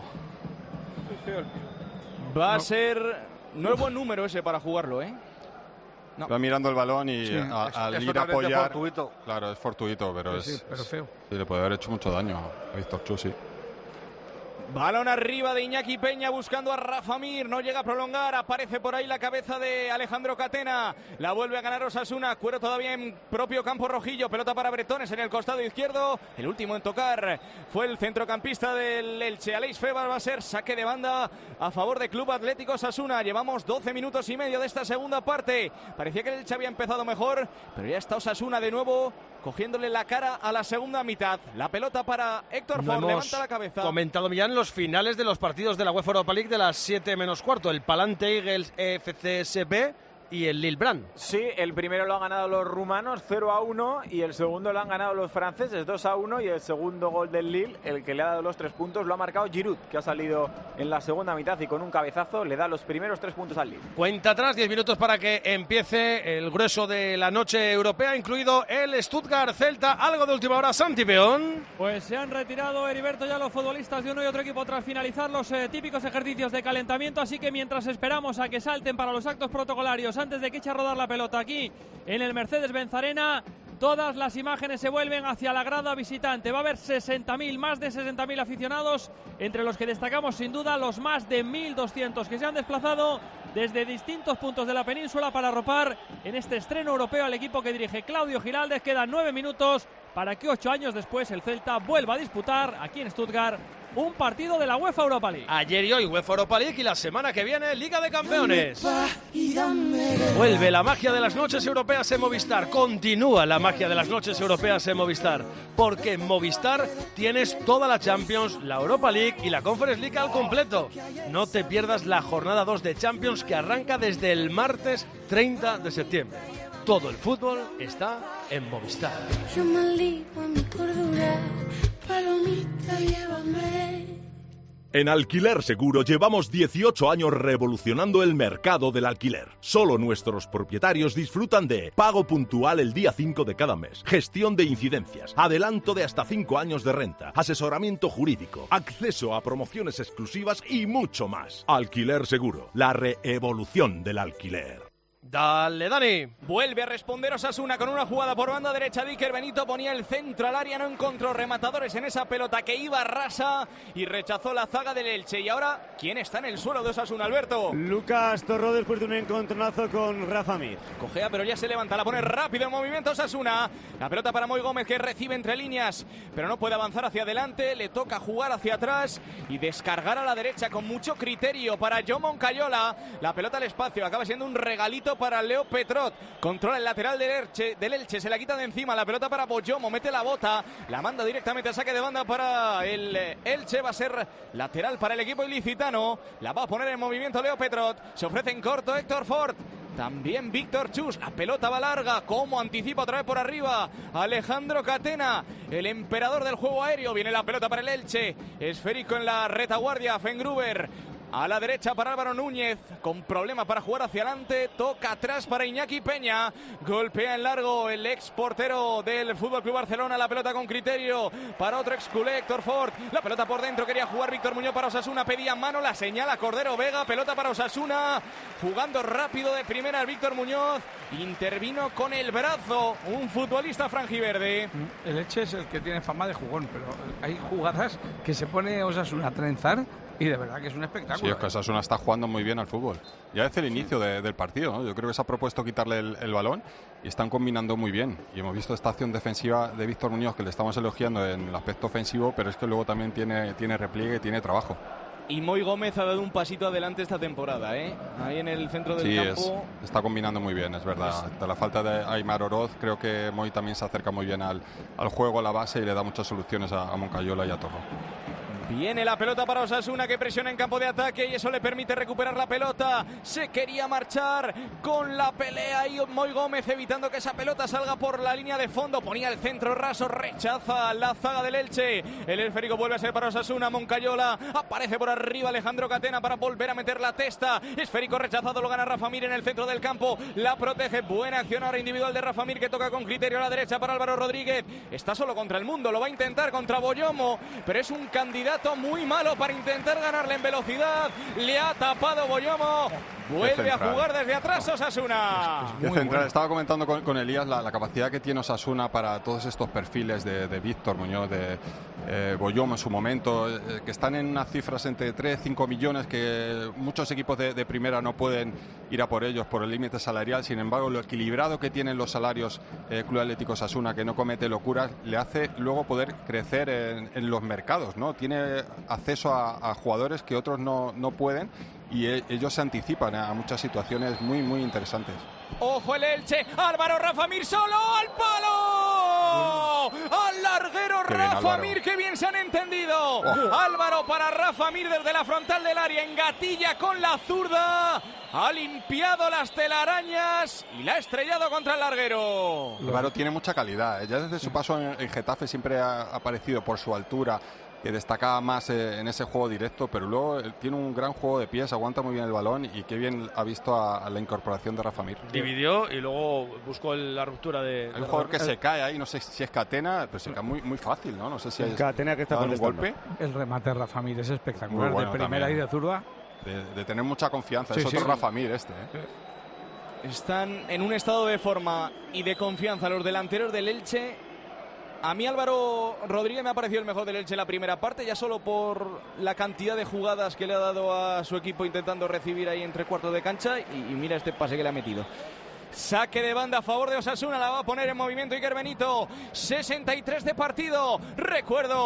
Va a ser nuevo número ese para jugarlo, ¿eh? No. Va mirando el balón y sí, a, es, al es ir a apoyar. Fortuito. Claro, es fortuito, pero sí, es. Sí, pero feo. Sí, le puede haber hecho mucho daño a Víctor Chus, sí. Balón arriba de Iñaki Peña buscando a Rafa Mir, no llega a prolongar, aparece por ahí la cabeza de Alejandro Catena, la vuelve a ganar Osasuna, Cuero todavía en propio campo rojillo, pelota para Bretones en el costado izquierdo, el último en tocar fue el centrocampista del Elche, Aleix Febas, va a ser saque de banda a favor de Club Atlético Osasuna. Llevamos doce minutos y medio de esta segunda parte, parecía que el Elche había empezado mejor, pero ya está Osasuna de nuevo cogiéndole la cara a la segunda mitad. La pelota para Héctor Ford, levanta la cabeza. Comentado Millán los finales de los partidos de la UEFA Europa League de las siete menos cuarto, el Palante Eagles F C S B y el Lille Brand. Sí, el primero lo han ganado los rumanos cero a uno y el segundo lo han ganado los franceses dos a uno y el segundo gol del Lille, el que le ha dado los tres puntos, lo ha marcado Giroud, que ha salido en la segunda mitad y con un cabezazo le da los primeros tres puntos al Lille. Cuenta atrás, diez minutos para que empiece el grueso de la noche europea, incluido el Stuttgart Celta. Algo de última hora, Santi Peón. Pues se han retirado, Heriberto, ya los futbolistas de uno y otro equipo tras finalizar los eh, típicos ejercicios de calentamiento, así que mientras esperamos a que salten para los actos protocolarios antes de que eche a rodar la pelota aquí en el Mercedes-Benz Arena, todas las imágenes se vuelven hacia la grada visitante. Va a haber sesenta mil, más de sesenta mil aficionados, entre los que destacamos sin duda los más de mil doscientos que se han desplazado desde distintos puntos de la península para arropar en este estreno europeo al equipo que dirige Claudio Giraldez. Quedan nueve minutos para que ocho años después el Celta vuelva a disputar aquí en Stuttgart un partido de la UEFA Europa League. Ayer y hoy UEFA Europa League y la semana que viene Liga de Campeones. Vuelve la magia de las noches europeas en Movistar. Continúa la magia de las noches europeas en Movistar. Porque en Movistar tienes toda la Champions, la Europa League y la Conference League al completo. No te pierdas la jornada dos de Champions que arranca desde el martes treinta de septiembre. Todo el fútbol está en Movistar. Yo maldigo mi cordura, palomita, llévame. En Alquiler Seguro llevamos dieciocho años revolucionando el mercado del alquiler. Solo nuestros propietarios disfrutan de pago puntual el día cinco de cada mes, gestión de incidencias, adelanto de hasta cinco años de renta, asesoramiento jurídico, acceso a promociones exclusivas y mucho más. Alquiler Seguro, la reevolución del alquiler. Dale, Dani. Vuelve a responder Osasuna con una jugada por banda derecha. Iker Benito ponía el centro al área, no encontró rematadores en esa pelota que iba rasa y rechazó la zaga del Elche. Y ahora, ¿quién está en el suelo de Osasuna, Alberto? Lucas Torró, después de un encontronazo con Rafa Mir. Cojea, pero ya se levanta, la pone rápido en movimiento Osasuna. La pelota para Moi Gómez, que recibe entre líneas, pero no puede avanzar hacia adelante. Le toca jugar hacia atrás y descargar a la derecha con mucho criterio para João Moncayola. La pelota al espacio, acaba siendo un regalito para Leo Petrot. Controla el lateral del Elche, del Elche, se la quita de encima. La pelota para Boyomo, mete la bota, la manda directamente a saque de banda para el Elche. Va a ser lateral para el equipo ilicitano. La va a poner en movimiento Leo Petrot. Se ofrece en corto Héctor Ford. También Víctor Chus, la pelota va larga, como anticipa otra vez por arriba Alejandro Catena, el emperador del juego aéreo. Viene la pelota para el Elche, esférico en la retaguardia, Fengruber. A la derecha para Álvaro Núñez, con problema para jugar hacia adelante, toca atrás para Iñaki Peña, golpea en largo el ex portero del F C Barcelona, la pelota con criterio para otro ex culé, Héctor Ford, la pelota por dentro, quería jugar Víctor Muñoz para Osasuna, pedía mano, la señala Cordero Vega, pelota para Osasuna, jugando rápido de primera Víctor Muñoz, intervino con el brazo, un futbolista franjiverde. El Elche es el que tiene fama de jugón, pero hay jugadas que se pone Osasuna a trenzar y de verdad que es un espectáculo. Sí, es que Osasuna está jugando muy bien al fútbol. Ya desde el inicio de, del partido, ¿no? Yo creo que se ha propuesto quitarle el, el balón y están combinando muy bien. Y hemos visto esta acción defensiva de Víctor Muñoz, que le estamos elogiando en el aspecto ofensivo, pero es que luego también tiene, tiene repliegue y tiene trabajo. Y Moi Gómez ha dado un pasito adelante esta temporada, ¿eh? Ahí en el centro del sí, campo. Es, está combinando muy bien, es verdad. De la falta de Aimar Oroz, creo que Moi también se acerca muy bien al, al juego, a la base, y le da muchas soluciones a, a Moncayola y a Torro. Viene la pelota para Osasuna, que presiona en campo de ataque y eso le permite recuperar la pelota. Se quería marchar con la pelea y Moi Gómez evitando que esa pelota salga por la línea de fondo. Ponía el centro raso, rechaza la zaga del Elche. El esférico vuelve a ser para Osasuna. Moncayola aparece por arriba Alejandro Catena para volver a meter la testa. Esférico rechazado, lo gana Rafa Mir en el centro del campo. La protege, buena acción ahora individual de Rafa Mir, que toca con criterio a la derecha para Álvaro Rodríguez. Está solo contra el mundo, lo va a intentar contra Boyomo, pero es un candidato muy malo para intentar ganarle en velocidad. Le ha tapado Boyomo. Vuelve a jugar desde atrás Osasuna. Es, es bueno. Estaba comentando con, con Elías la, la capacidad que tiene Osasuna para todos estos perfiles de, de Víctor Muñoz, de eh, Boyomo en su momento, eh, que están en unas cifras entre tres y cinco millones, que muchos equipos de, de primera no pueden ir a por ellos por el límite salarial. Sin embargo, lo equilibrado que tienen los salarios eh, Club Atlético Osasuna, que no comete locuras, le hace luego poder crecer en, en los mercados, ¿no? Tiene acceso a, a jugadores que otros no, no pueden, y ellos se anticipan a muchas situaciones muy, muy interesantes. Ojo el Elche, Álvaro Rafa Mir solo al palo. Al larguero Rafa Mir, que bien se han entendido. Oh. Álvaro para Rafa Mir desde la frontal del área, engatilla con la zurda. Ha limpiado las telarañas y la ha estrellado contra el larguero. Álvaro tiene mucha calidad. Ya desde su paso en, en Getafe siempre ha aparecido por su altura, que destacaba más eh, en ese juego directo, pero luego eh, tiene un gran juego de pies, aguanta muy bien el balón, y qué bien ha visto a, a la incorporación de Rafa Mir. Dividió y luego buscó el, la ruptura de... Hay un jugador que se cae ahí, no sé si es Catena, pero se cae muy, muy fácil, ¿no? No sé si es Catena que está con un golpe. El remate de Rafa Mir es espectacular, bueno, de primera también. Y de zurda. De, de tener mucha confianza, sí, es otro sí, Rafa Mir este, ¿eh? Están en un estado de forma y de confianza los delanteros del Elche. A mí Álvaro Rodríguez me ha parecido el mejor del Elche en la primera parte, ya solo por la cantidad de jugadas que le ha dado a su equipo intentando recibir ahí entre cuartos de cancha, y, y mira este pase que le ha metido. Saque de banda a favor de Osasuna, la va a poner en movimiento Iker Benito. sesenta y tres de partido. Recuerdo,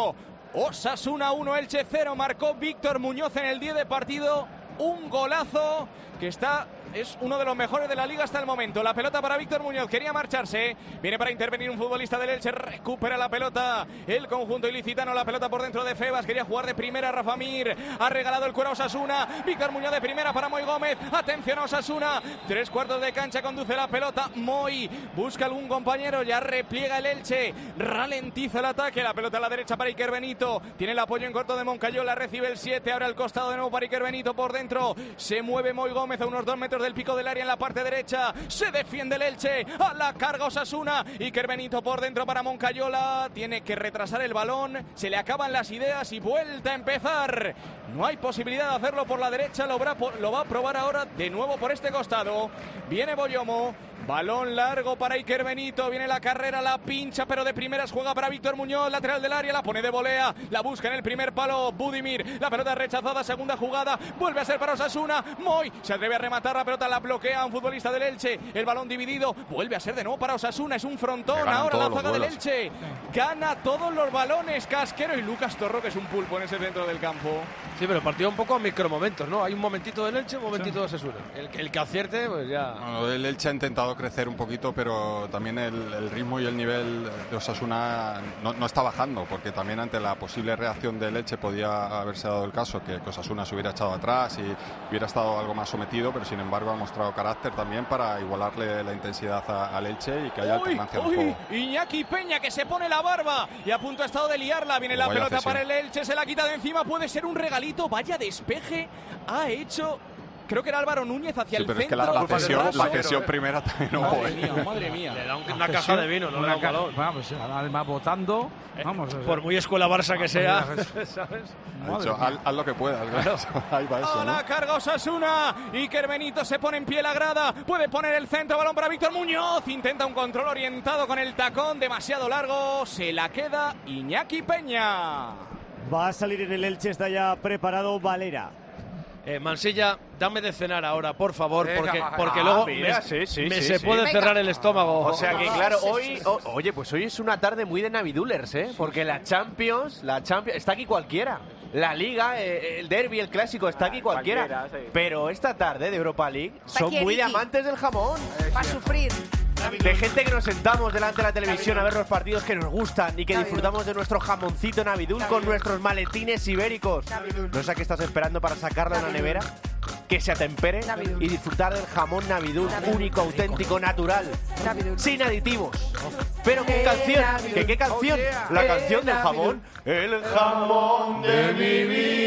Osasuna uno, Elche cero. Marcó Víctor Muñoz en el día de partido. Un golazo que está... es uno de los mejores de la liga hasta el momento. La pelota para Víctor Muñoz, quería marcharse, viene para intervenir un futbolista del Elche, recupera la pelota el conjunto ilicitano, la pelota por dentro de Febas, quería jugar de primera Rafa Mir, ha regalado el cuero a Osasuna, Víctor Muñoz de primera para Moy Gómez, atención a Osasuna, tres cuartos de cancha, conduce la pelota, Moy busca algún compañero, ya repliega el Elche, ralentiza el ataque, la pelota a la derecha para Iker Benito, tiene el apoyo en corto de Moncayola, recibe el siete, ahora al costado de nuevo para Iker Benito, por dentro, se mueve Moy Gómez a unos dos metros del pico del área en la parte derecha, se defiende el Elche, a la carga Osasuna, Iker Benito por dentro para Moncayola, tiene que retrasar el balón, se le acaban las ideas y vuelta a empezar, no hay posibilidad de hacerlo por la derecha, lo va, lo va a probar ahora de nuevo por este costado, viene Boyomo, balón largo para Iker Benito, viene la carrera, la pincha, pero de primeras juega para Víctor Muñoz, lateral del área, la pone de volea, la busca en el primer palo Budimir, la pelota rechazada, segunda jugada, vuelve a ser para Osasuna, Moy se atreve a rematar la pelota, la bloquea un futbolista del Elche, el balón dividido, vuelve a ser de nuevo para Osasuna, es un frontón, ahora la zaga del Elche, gana todos los balones Casquero y Lucas Torro, que es un pulpo en ese centro del campo. Sí, pero el partido un poco a micromomentos, ¿no? Hay un momentito del Elche, un momentito de Osasuna. El, el que acierte, pues ya... Bueno, el Elche ha intentado crecer un poquito, pero también el, el ritmo y el nivel de Osasuna no, no está bajando, porque también ante la posible reacción del Elche podía haberse dado el caso que Osasuna se hubiera echado atrás y hubiera estado algo más sometido, pero sin embargo ha mostrado carácter también para igualarle la intensidad a, al Elche y que haya uy, alternancia uy, en el juego. Iñaki Peña que se pone la barba y a punto ha estado de liarla, viene la pelota para el Elche, se la quita de encima, puede ser un regalito, vaya despeje ha hecho... Creo que era Álvaro Núñez hacia sí, el pero centro. Es que la, la cesión, la cesión primera también no madre fue. Mía, madre mía. Le da un, una caja de vino, no le da un balón. Vamos, además votando. Vamos, eh, por muy escuela Barça que sea, ¿sabes? Dicho, haz, haz lo que puedas. Claro. Ahí va eso, a la ¿no? carga Osasuna. Iker Benito se pone en pie la grada. Puede poner el centro, balón para Víctor Muñoz. Intenta un control orientado con el tacón, demasiado largo. Se la queda Iñaki Peña. Va a salir en el Elche, está ya preparado Valera. Eh, Mansilla, dame de cenar ahora, por favor, porque, porque ah, luego mira, me, sí, sí, me sí, se sí. puede Venga. cerrar el estómago. O sea que claro, hoy, o, oye, pues hoy es una tarde muy de Navidulers, ¿eh? Porque la Champions, la Champions, está aquí cualquiera. La Liga, eh, el Derby, el Clásico, está aquí cualquiera. cualquiera, sí. Pero esta tarde de Europa League son aquí, muy de aquí. amantes del jamón. Para sufrir. De gente que nos sentamos delante de la televisión a ver los partidos que nos gustan y que disfrutamos de nuestro jamoncito Navidul con nuestros maletines ibéricos. ¿No sé a qué estás esperando para sacarlo de la nevera? Que se atempere y disfrutar del jamón Navidul, único, auténtico, natural, sin aditivos. Pero qué canción, ¿qué, qué canción? La canción del jamón. El jamón de mi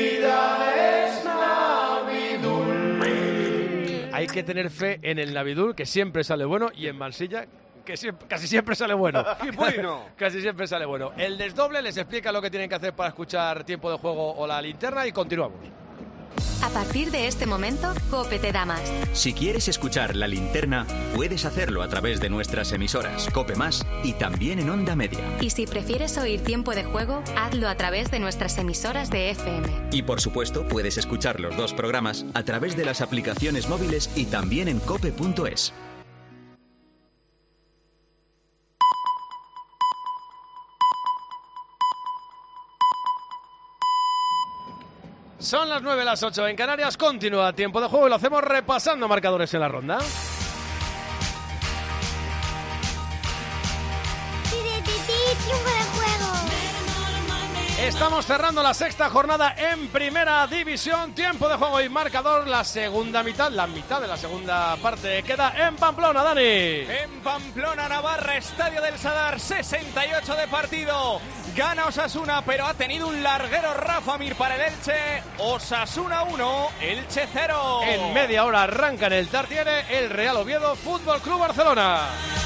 vida es Navidul. Hay que tener fe en el Navidul, que siempre sale bueno, y en Mansilla, que siempre, casi siempre sale bueno. ¡Qué bueno! Casi siempre sale bueno. El desdoble les explica lo que tienen que hacer para escuchar Tiempo de Juego o la linterna y continuamos. A partir de este momento, COPE te da más. Si quieres escuchar La Linterna, puedes hacerlo a través de nuestras emisoras COPE Más y también en Onda Media. Y si prefieres oír Tiempo de Juego, hazlo a través de nuestras emisoras de F M. Y por supuesto, puedes escuchar los dos programas a través de las aplicaciones móviles y también en cope punto es. Son las nueve, las ocho en Canarias. Continúa Tiempo de Juego y lo hacemos repasando marcadores en la ronda. Tiempo de Juego. Estamos cerrando la sexta jornada en Primera División. Tiempo de Juego y marcador. La segunda mitad, la mitad de la segunda parte queda en Pamplona, Dani. En Pamplona, Navarra, Estadio del Sadar, sesenta y ocho de partido. Gana Osasuna, pero ha tenido un larguero Rafa Mir para el Elche. Osasuna uno, Elche cero. En media hora arranca en el Tartiere el Real Oviedo Fútbol Club Barcelona.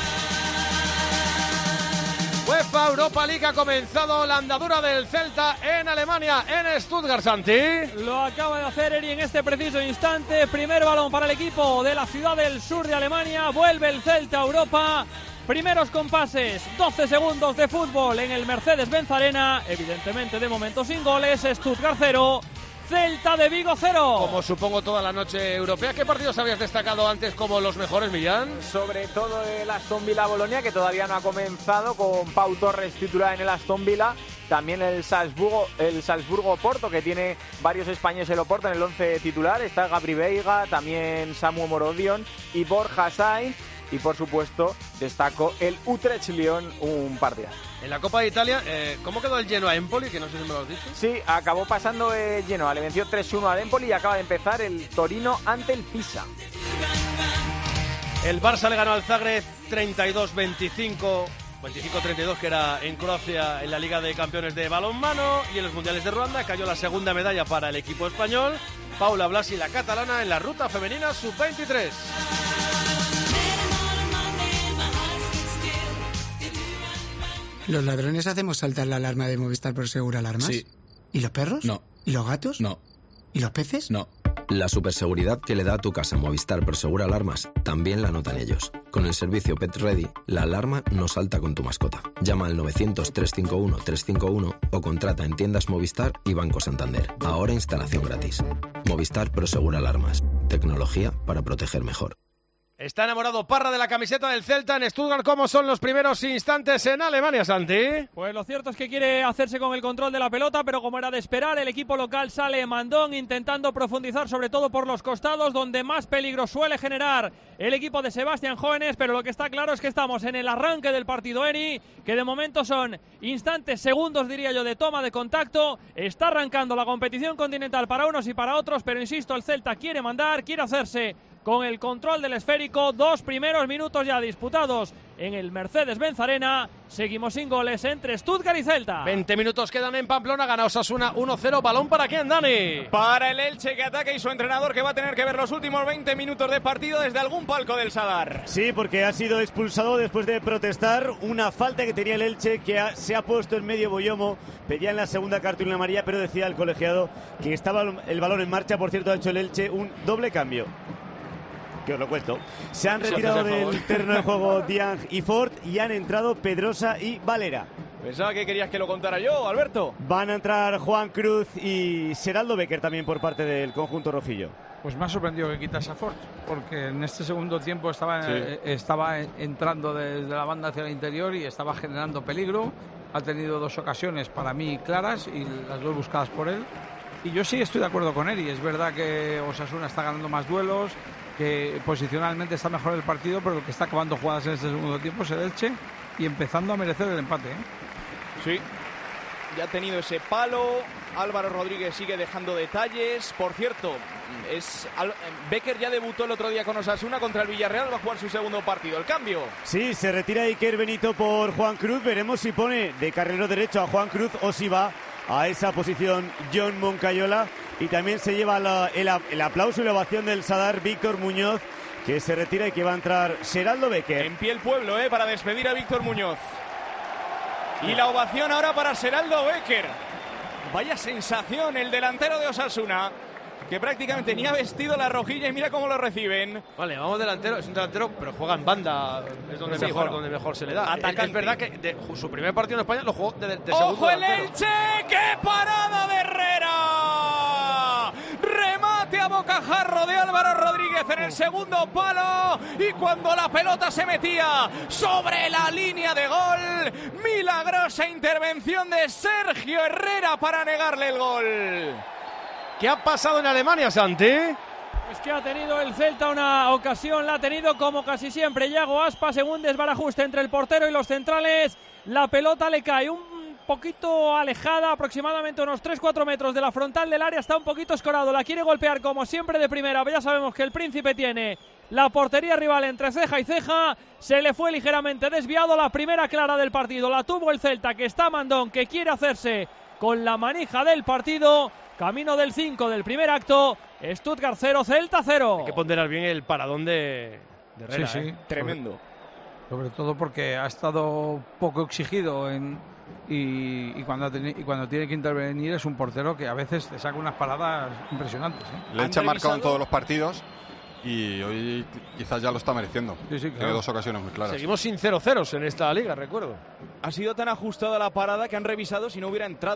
UEFA Europa League ha comenzado la andadura del Celta en Alemania, en Stuttgart, Santi. Lo acaba de hacer Eri en este preciso instante. Primer balón para el equipo de la ciudad del sur de Alemania. Vuelve el Celta a Europa. Primeros compases, doce segundos de fútbol en el Mercedes-Benz Arena. Evidentemente de momento sin goles. Stuttgart cero, Celta de Vigo cero. Como supongo toda la noche europea. ¿Qué partidos habías destacado antes como los mejores, Millán? Sobre todo el Aston Villa-Bolonia, que todavía no ha comenzado, con Pau Torres titular en el Aston Villa. También el Salzburgo, el Salzburgo-Porto, que tiene varios españoles en el Oporto en el once titular. Está Gabri Veiga, también Samu Morodion y Borja Sainz. Y por supuesto, destaco el Utrecht-Lyon, un partido. En la Copa de Italia, eh, ¿cómo quedó el Genoa Empoli? Que no sé si me lo has dicho. Sí, acabó pasando el Genoa, le venció tres uno al Empoli y acaba de empezar el Torino ante el Pisa. El Barça le ganó al Zagreb treinta y dos veinticinco, veinticinco treinta y dos, que era en Croacia en la Liga de Campeones de Balonmano, y en los Mundiales de Ruanda cayó la segunda medalla para el equipo español. Paula Blasi, la catalana, en la ruta femenina sub veintitrés. ¿Los ladrones hacemos saltar la alarma de Movistar Prosegur Alarmas? Sí. ¿Y los perros? No. ¿Y los gatos? No. ¿Y los peces? No. La superseguridad que le da a tu casa Movistar Prosegur Alarmas también la notan ellos. Con el servicio Pet Ready, la alarma no salta con tu mascota. Llama al novecientos, trescientos cincuenta y uno, trescientos cincuenta y uno o contrata en tiendas Movistar y Banco Santander. Ahora instalación gratis. Movistar Prosegur Alarmas. Tecnología para proteger mejor. Está enamorado Parra de la camiseta del Celta en Stuttgart. ¿Cómo son los primeros instantes en Alemania, Santi? Pues lo cierto es que quiere hacerse con el control de la pelota, pero como era de esperar, el equipo local sale mandón, intentando profundizar sobre todo por los costados, donde más peligro suele generar el equipo de Sebastián Jóvenes. Pero lo que está claro es que estamos en el arranque del partido, Eri, que de momento son instantes, segundos diría yo, de toma de contacto. Está arrancando la competición continental para unos y para otros, pero insisto, el Celta quiere mandar, quiere hacerse con el control del esférico. Dos primeros minutos ya disputados en el Mercedes-Benz Arena. Seguimos sin goles entre Stuttgart y Celta. veinte minutos quedan en Pamplona. Gana Osasuna uno cero. ¿Balón para quién, Dani? Para el Elche, que ataca, y su entrenador, que va a tener que ver los últimos veinte minutos de partido desde algún palco del Sadar. Sí, porque ha sido expulsado después de protestar una falta que tenía el Elche, que ha, se ha puesto en medio boyomo. Pedía en la segunda cartulina amarilla, pero decía el colegiado que estaba el balón en marcha. Por cierto, ha hecho el Elche un doble cambio, que os lo cuento. Se han retirado del terreno de juego Diang y Ford y han entrado Pedrosa y Valera. Pensaba que querías que lo contara yo, Alberto. Van a entrar Juan Cruz y Seraldo Becker también por parte del conjunto rojillo. Pues me ha sorprendido que quitas a Ford, porque en este segundo tiempo estaba, sí. eh, estaba entrando desde la banda hacia el interior y estaba generando peligro. Ha tenido dos ocasiones para mí claras y las dos buscadas por él. Y yo sí estoy de acuerdo con él, y es verdad que Osasuna está ganando más duelos, que posicionalmente está mejor el partido, pero el que está acabando jugadas en este segundo tiempo es el Elche y empezando a merecer el empate, ¿eh? Sí, ya ha tenido ese palo. Álvaro Rodríguez sigue dejando detalles. Por cierto, es Al- Becker ya debutó el otro día con Osasuna contra el Villarreal, va a jugar su segundo partido. El cambio. Sí, se retira Iker Benito por Juan Cruz. Veremos si pone de carrilero derecho a Juan Cruz o si va a esa posición John Moncayola. Y también se lleva la, el, el aplauso y la ovación del Sadar Víctor Muñoz, que se retira y que va a entrar Seraldo Becker. En pie el pueblo, eh, para despedir a Víctor Muñoz. Y la ovación ahora para Seraldo Becker. Vaya sensación el delantero de Osasuna, que prácticamente ni ha vestido la rojilla, y mira cómo lo reciben. Vale, vamos delantero, es un delantero, pero juega en banda, es donde, sí, mejor, bueno, donde mejor se le da. Atacante. Es verdad que de, su primer partido en España lo jugó de, de, de segundo. ¡Ojo el delantero. Elche! ¡Qué parada de Herrera! Remate a bocajarro de Álvaro Rodríguez en el segundo palo, y cuando la pelota se metía sobre la línea de gol, milagrosa intervención de Sergio Herrera para negarle el gol. ¿Qué ha pasado en Alemania, Santi? Es que ha tenido el Celta una ocasión, la ha tenido como casi siempre Yago Aspas en un desbarajuste entre el portero y los centrales. La pelota le cae un poquito alejada, aproximadamente unos tres cuatro metros de la frontal del área, está un poquito escorado, la quiere golpear como siempre de primera. Ya sabemos que el Príncipe tiene la portería rival entre ceja y ceja, se le fue ligeramente desviado. La primera clara del partido la tuvo el Celta, que está mandón, que quiere hacerse con la manija del partido. Camino del cinco del primer acto. Stuttgart cero, Celta cero. Hay que ponderar bien el paradón de, de Herrera. Sí, sí. ¿eh? Tremendo. Sobre, sobre todo porque ha estado poco exigido en, y, y, cuando teni, y cuando tiene que intervenir es un portero que a veces te saca unas paradas impresionantes, ¿eh? Le echa marcado en todos los partidos y hoy quizás ya lo está mereciendo. Sí, sí, claro. Tiene dos ocasiones muy claras. Seguimos sin cero ceros en esta liga, recuerdo. Ha sido tan ajustada la parada que han revisado si no hubiera entrado.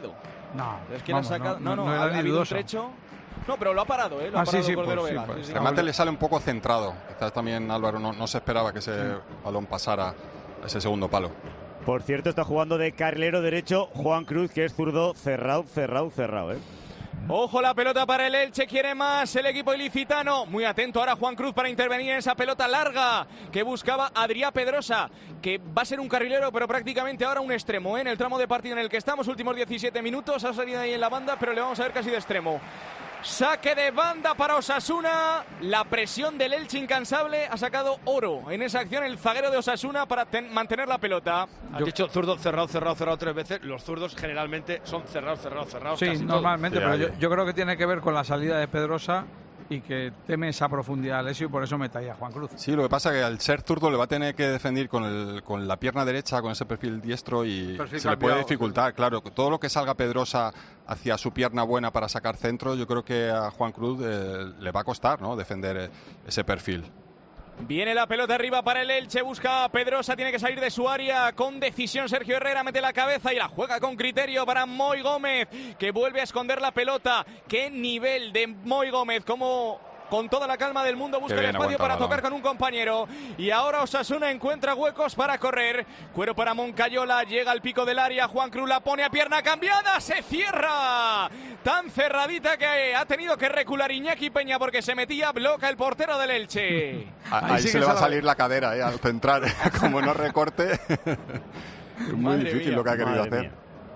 No, es que vamos, ha sacado, no, no, no, no, no ha, era ha ni habido un dudoso. trecho. No, pero lo ha parado, ¿eh? Lo Ah, ha parado sí, sí, Cordero pues sí, Vega. pues Sí, sí. Realmente le sale un poco centrado. Quizás también Álvaro no, no se esperaba que ese balón pasara a ese segundo palo. Por cierto, está jugando de carrilero derecho Juan Cruz, que es zurdo cerrado, cerrado, cerrado, ¿eh? Ojo, la pelota para el Elche, quiere más el equipo ilicitano. Muy atento ahora Juan Cruz para intervenir en esa pelota larga que buscaba Adrià Pedrosa, que va a ser un carrilero, pero prácticamente ahora un extremo, ¿eh? En el tramo de partido en el que estamos, últimos diecisiete minutos, ha salido ahí en la banda, pero le vamos a ver casi de extremo. Saque de banda para Osasuna. La presión del Elche incansable ha sacado oro en esa acción el zaguero de Osasuna para ten- mantener la pelota. Has dicho zurdo cerrado, cerrado, cerrado tres veces. Los zurdos generalmente son cerrados, cerrados, cerrados. Sí, casi normalmente, todos. pero yo, yo creo que tiene que ver con la salida de Pedrosa y que teme esa profundidad Alessio y por eso me talla Juan Cruz. Sí, lo que pasa es que al ser zurdo le va a tener que defender con, el, con la pierna derecha, con ese perfil diestro y Perfil se le cambiado, puede dificultar. Claro, todo lo que salga Pedrosa hacia su pierna buena para sacar centro, yo creo que a Juan Cruz eh, le va a costar, ¿no?, defender eh, ese perfil. Viene la pelota arriba para el Elche, busca a Pedrosa, tiene que salir de su área con decisión. Sergio Herrera mete la cabeza y la juega con criterio para Moi Gómez, que vuelve a esconder la pelota. Qué nivel de Moi Gómez, como con toda la calma del mundo busca el espacio para tocar con un compañero. Y ahora Osasuna encuentra huecos para correr. Cuero para Moncayola, llega al pico del área. Juan Cruz la pone a pierna cambiada, se cierra. Tan cerradita que ha tenido que recular Iñaki Peña porque se metía, bloca el portero del Elche. Ahí, Ahí sí se le va a salir la cadera, ¿eh?, al centrar. Como no recorte, es muy Madre difícil mía, lo que ha querido madre hacer. mía.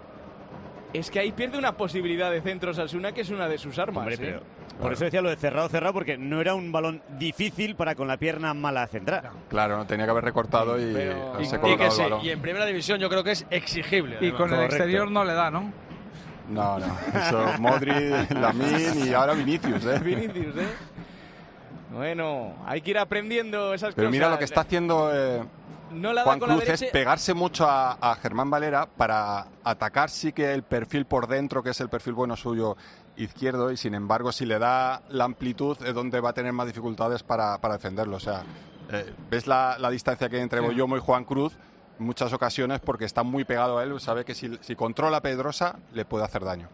Es que ahí pierde una posibilidad de centro Osasuna, que es una de sus armas. Hombre, ¿eh? pero por eso decía lo de cerrado, cerrado, porque no era un balón difícil para con la pierna mala centrar. Claro, no tenía que haber recortado y Pero- haberse y, colocado que el sí, balón. y en primera división yo creo que es exigible. Y además. con el Correcto. exterior no le da, ¿no? No, no. Eso, Modric, Lamine y ahora Vinicius, ¿eh? Vinicius, ¿eh? Bueno, hay que ir aprendiendo esas Pero cosas. mira lo que está haciendo eh, No la da Juan con la Cruz es derecha. pegarse mucho a, a Germán Valera para atacar sí que el perfil por dentro, que es el perfil bueno suyo izquierdo, y sin embargo si le da la amplitud es donde va a tener más dificultades para, para defenderlo. O sea, eh, ves la, la distancia que hay entre Sí. Boyomo y Juan Cruz en muchas ocasiones porque está muy pegado a él, sabe que si, si controla a Pedrosa le puede hacer daño.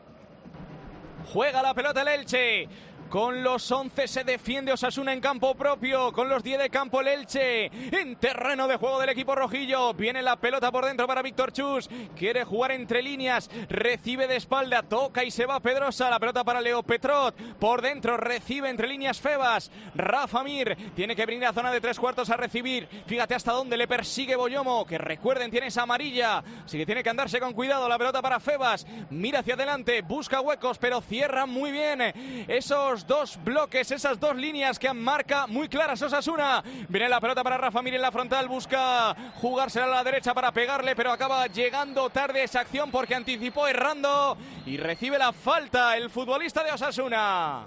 Juega la pelota el Elche. Con los once se defiende Osasuna en campo propio. Con los diez de campo el Elche. En terreno de juego del equipo rojillo. Viene la pelota por dentro para Víctor Chus. Quiere jugar entre líneas. Recibe de espalda. Toca y se va Pedrosa. La pelota para Leo Petrot. Por dentro recibe entre líneas Febas. Rafa Mir tiene que venir a zona de tres cuartos a recibir. Fíjate hasta dónde le persigue Boyomo. Que recuerden, tiene esa amarilla. Así que tiene que andarse con cuidado. La pelota para Febas. Mira hacia adelante. Busca huecos, pero cierra muy bien esos dos bloques, esas dos líneas que marca muy claras Osasuna. Viene la pelota para Rafa Mir en la frontal, busca jugársela a la derecha para pegarle, pero acaba llegando tarde esa acción porque anticipó errando y recibe la falta el futbolista de Osasuna.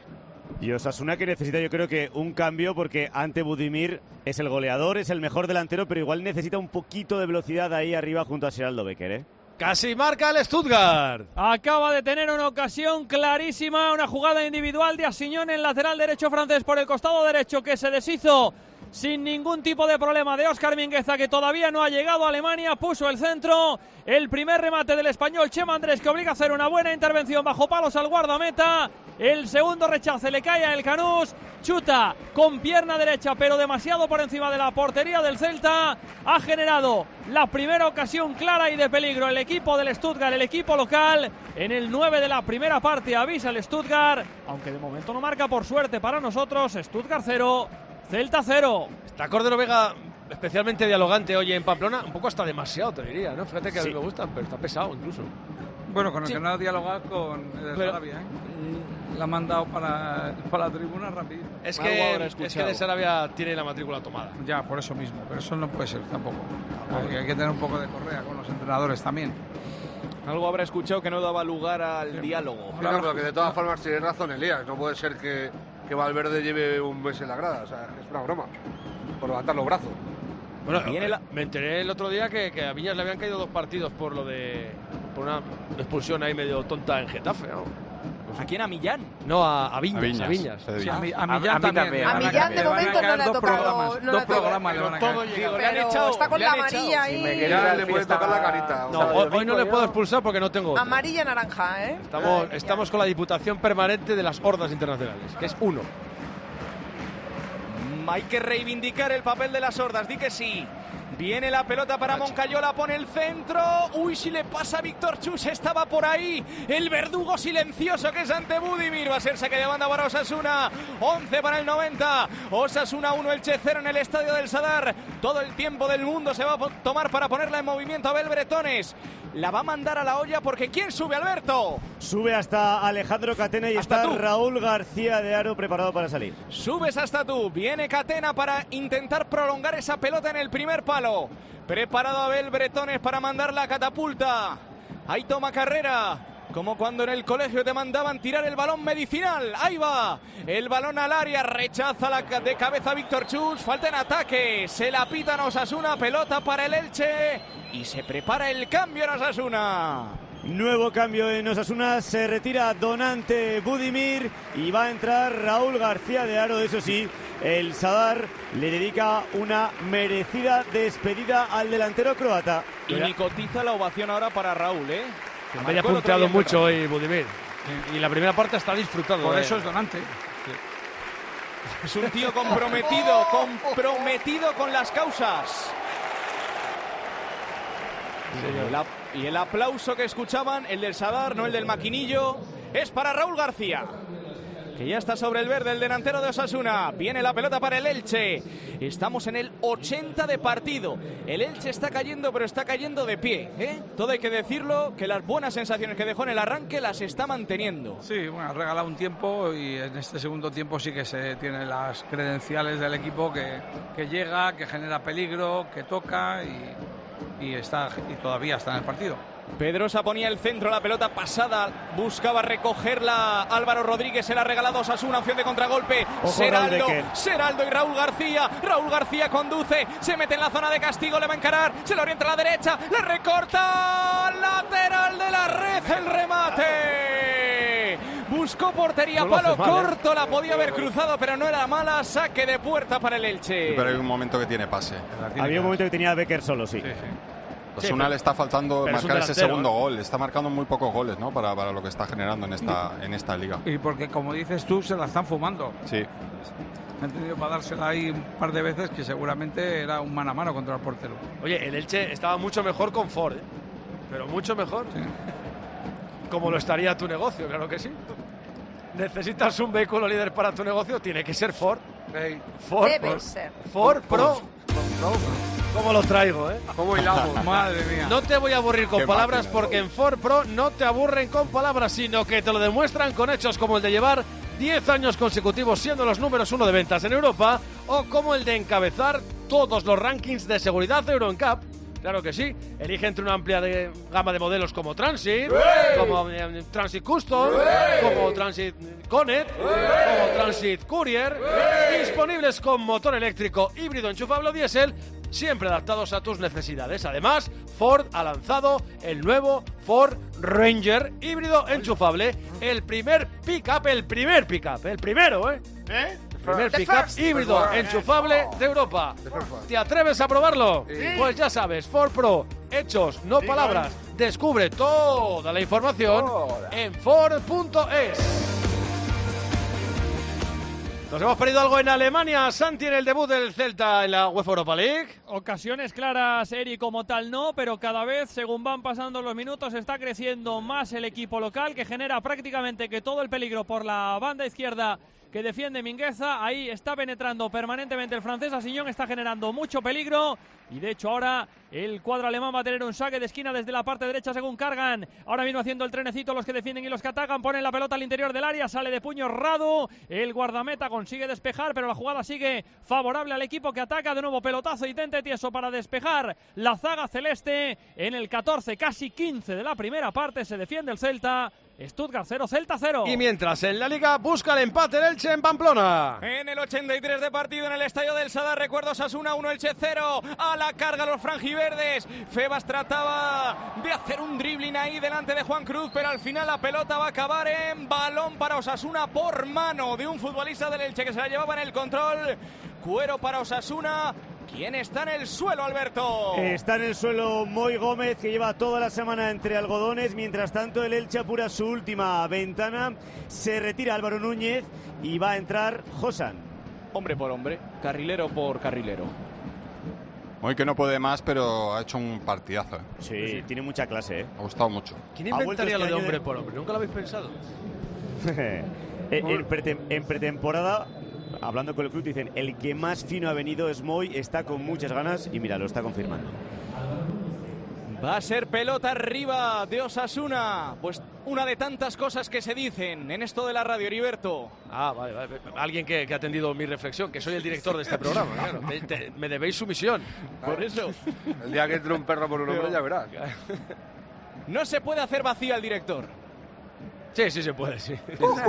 Y Osasuna que necesita, yo creo que un cambio, porque ante Budimir es el goleador, es el mejor delantero, pero igual necesita un poquito de velocidad ahí arriba junto a Geraldo Becker, ¿eh? Casi marca el Stuttgart. Acaba de tener una ocasión clarísima, una jugada individual de Asiñón en lateral derecho francés por el costado derecho que se deshizo sin ningún tipo de problema de Óscar Mingueza, que todavía no ha llegado a Alemania, puso el centro, el primer remate del español Chema Andrés, que obliga a hacer una buena intervención bajo palos al guardameta, el segundo rechace le cae a El Canús, chuta con pierna derecha pero demasiado por encima de la portería del Celta, ha generado la primera ocasión clara y de peligro el equipo del Stuttgart, el equipo local, en el nueve de la primera parte avisa el Stuttgart, aunque de momento no marca, por suerte para nosotros, Stuttgart cero, Celta cero. Está Cordero Vega especialmente dialogante hoy en Pamplona, un poco hasta demasiado, te diría, ¿no? Fíjate que a mí Sí. me gustan, pero está pesado incluso. Bueno, con el Sí. que no ha dialogado con el Pero- Sarabia, ¿eh? La han mandado para, para la tribuna rápido. Es que, es que de Sarabia tiene la matrícula tomada. Ya, por eso mismo, pero eso no puede ser tampoco. Hay, hay que tener un poco de correa con los entrenadores también. Algo habrá escuchado que no daba lugar al diálogo. Claro, pero que de todas formas tiene razón Elías. No puede ser que, que Valverde lleve un mes en la grada. O sea, es una broma. Por levantar los brazos. Bueno, me enteré el otro día que, que a Villas le habían caído dos partidos por lo de por una expulsión ahí medio tonta en Getafe, ¿no? ¿A quién? ¿A Millán? No, a, a Viñas. A Viñas. A Viñas. Sí, a, mi- a A- Millán a mí también. también. le van A a Millán caer- de le van a momento caer no le ha dos tocado- programas, no le dos ha tocado. programas le van a Pero caer. todo Digo, le han Pero echado. está con le la han echado. amarilla Si me ahí. queréis Ya dar le puede fiesta- tocar la carita. No, sábado y hoy, hoy no domingo, le yo- puedo expulsar porque no tengo otro. Amarilla naranja, ¿eh? Estamos, Ay, estamos con la Diputación Permanente de las Hordas Internacionales, que es uno. Hay que reivindicar el papel de las hordas, di que sí. Viene la pelota para Moncayola, pone el centro. Uy, si le pasa a Víctor Chus, estaba por ahí. El verdugo silencioso que es ante Budimir. Va a ser saque de banda para Osasuna. once para el noventa. Osasuna uno, Elche cero en el estadio del Sadar. Todo el tiempo del mundo se va a tomar para ponerla en movimiento Abel Bretones. La va a mandar a la olla porque ¿quién sube, Alberto? Sube hasta Alejandro Catena y Hasta está tú. Raúl García de Aro preparado para salir. Subes hasta tú. Viene Catena para intentar prolongar esa pelota en el primer palo. Preparado Abel Bretones para mandar la catapulta. Ahí toma carrera. Como cuando en el colegio te mandaban tirar el balón medicinal. Ahí va. El balón al área. Rechaza la ca- de cabeza Víctor Chus. Falta en ataque. Se la pitan Osasuna. Pelota para el Elche. Y se prepara el cambio en Osasuna. Nuevo cambio en Osasuna, se retira Donante Budimir y va a entrar Raúl García de Aro. Eso sí, el Sadar le dedica una merecida despedida al delantero croata. Y ni cotiza la ovación ahora para Raúl, ¿eh? Que Me haya marcó el otro punteado día en mucho Belgrado. hoy Budimir. Y la primera parte está disfrutando. Por de- eso es donante. Es un tío comprometido, comprometido con las causas. Y el, ap- y el aplauso que escuchaban, el del Sadar, no el del maquinillo, es para Raúl García, que ya está sobre el verde, el delantero de Osasuna. Viene la pelota para el Elche. Estamos en el ochenta de partido. El Elche está cayendo, pero está cayendo de pie, ¿eh? Todo hay que decirlo, que las buenas sensaciones que dejó en el arranque las está manteniendo. Sí, bueno, ha regalado un tiempo y en este segundo tiempo sí que se tiene las credenciales del equipo que, que llega, que genera peligro, que toca y, y, está, y todavía está en el partido. Pedrosa ponía el centro, la pelota pasada, buscaba recogerla Álvaro Rodríguez, se la ha regalado Osasuna, opción de contragolpe. Ojo, Seraldo, Raúl Decker. Seraldo y Raúl García. Raúl García conduce, se mete en la zona de castigo, le va a encarar, se lo orienta a la derecha, le recorta, lateral de la red, el remate. Buscó portería, No lo palo hace mal, ¿eh? corto, la podía haber cruzado, pero no era mala. Saque de puerta para el Elche. Pero hay un momento que tiene pase. Había un momento que tenía a Becker solo, sí. Osasuna Sí, le está faltando pero es un marcar ese delantero, segundo ¿eh? gol. Está marcando muy pocos goles, ¿no? Para, para lo que está generando en esta, en esta liga. Y porque, como dices tú, se la están fumando. Sí. Han tenido para dársela ahí un par de veces que seguramente era un mano a mano contra el portero. Oye, el Elche estaba mucho mejor con Ford, ¿eh? Pero mucho mejor. Como lo estaría tu negocio, claro que sí. ¿Necesitas un vehículo líder para tu negocio? Tiene que ser Ford. Ford, Debe Ford. ser. Ford Pro. ¿Cómo lo traigo, eh? ¿Cómo hilamos? Madre mía. No te voy a aburrir con Qué palabras máquina. porque en Ford Pro no te aburren con palabras, sino que te lo demuestran con hechos como el de llevar diez años consecutivos siendo los números uno de ventas en Europa o como el de encabezar todos los rankings de seguridad Euro N C A P. Claro que sí. Elige entre una amplia de- gama de modelos como Transit, como eh, Transit Custom, como Transit Connect, como Transit Courier, disponibles con motor eléctrico, híbrido, enchufable o diésel, siempre adaptados a tus necesidades. Además, Ford ha lanzado el nuevo Ford Ranger híbrido enchufable, el primer pick-up, el primer pick-up, el primero, ¿eh? ¿Eh? El primer The pick-up first. híbrido The first. enchufable de Europa. ¿Te atreves a probarlo? Pues ya sabes, Ford Pro, hechos, no palabras. Descubre toda la información en Ford punto es. Nos hemos perdido algo en Alemania. Santi, en el debut del Celta en la UEFA Europa League. Ocasiones claras, Eri, como tal no, pero cada vez, según van pasando los minutos, está creciendo más el equipo local, que genera prácticamente que todo el peligro por la banda izquierda que defiende Mingueza. Ahí está penetrando permanentemente el francés. Asillón está generando mucho peligro y de hecho ahora el cuadro alemán va a tener un saque de esquina desde la parte derecha según cargan. Ahora mismo haciendo el trenecito los que defienden y los que atacan. Ponen la pelota al interior del área, sale de puño Radu. El guardameta consigue despejar, pero la jugada sigue favorable al equipo que ataca. De nuevo pelotazo y Tente Tieso para despejar la zaga celeste. En el catorce, casi quince de la primera parte se defiende el Celta. Stuttgart cero, Celta cero. Y mientras en la Liga busca el empate el Elche en Pamplona. En el ochenta y tres de partido en el estadio del Sadar, recuerdo Osasuna uno, Elche cero. A la carga los franjiverdes. Febas trataba de hacer un dribbling ahí delante de Juan Cruz, pero al final la pelota va a acabar en balón para Osasuna por mano de un futbolista del Elche que se la llevaba en el control. Cuero para Osasuna. ¿Quién está en el suelo, Alberto? Está en el suelo Moi Gómez, que lleva toda la semana entre algodones. Mientras tanto, el Elche apura su última ventana. Se retira Álvaro Núñez y va a entrar Josan. Hombre por hombre, carrilero por carrilero. Moi que no puede más, pero ha hecho un partidazo. ¿eh? Sí, sí, tiene mucha clase. ¿eh? Me ha gustado mucho. ¿Quién inventaría lo de hombre por hombre? ¿Nunca lo habéis pensado? en, pretem en pretemporada... Hablando con el club, dicen, el que más fino ha venido es Moi, está con muchas ganas y mira, lo está confirmando. Va a ser pelota arriba de Osasuna. Pues una de tantas cosas que se dicen en esto de la radio, Heriberto. Ah, vale, vale. Alguien que, que ha atendido mi reflexión, que soy el director de este programa. Claro. Me, te, me debéis sumisión. Por eso. El día que entre un perro por un hombre, ya verás. No se puede hacer vacío al director. Sí, sí se puede, sí.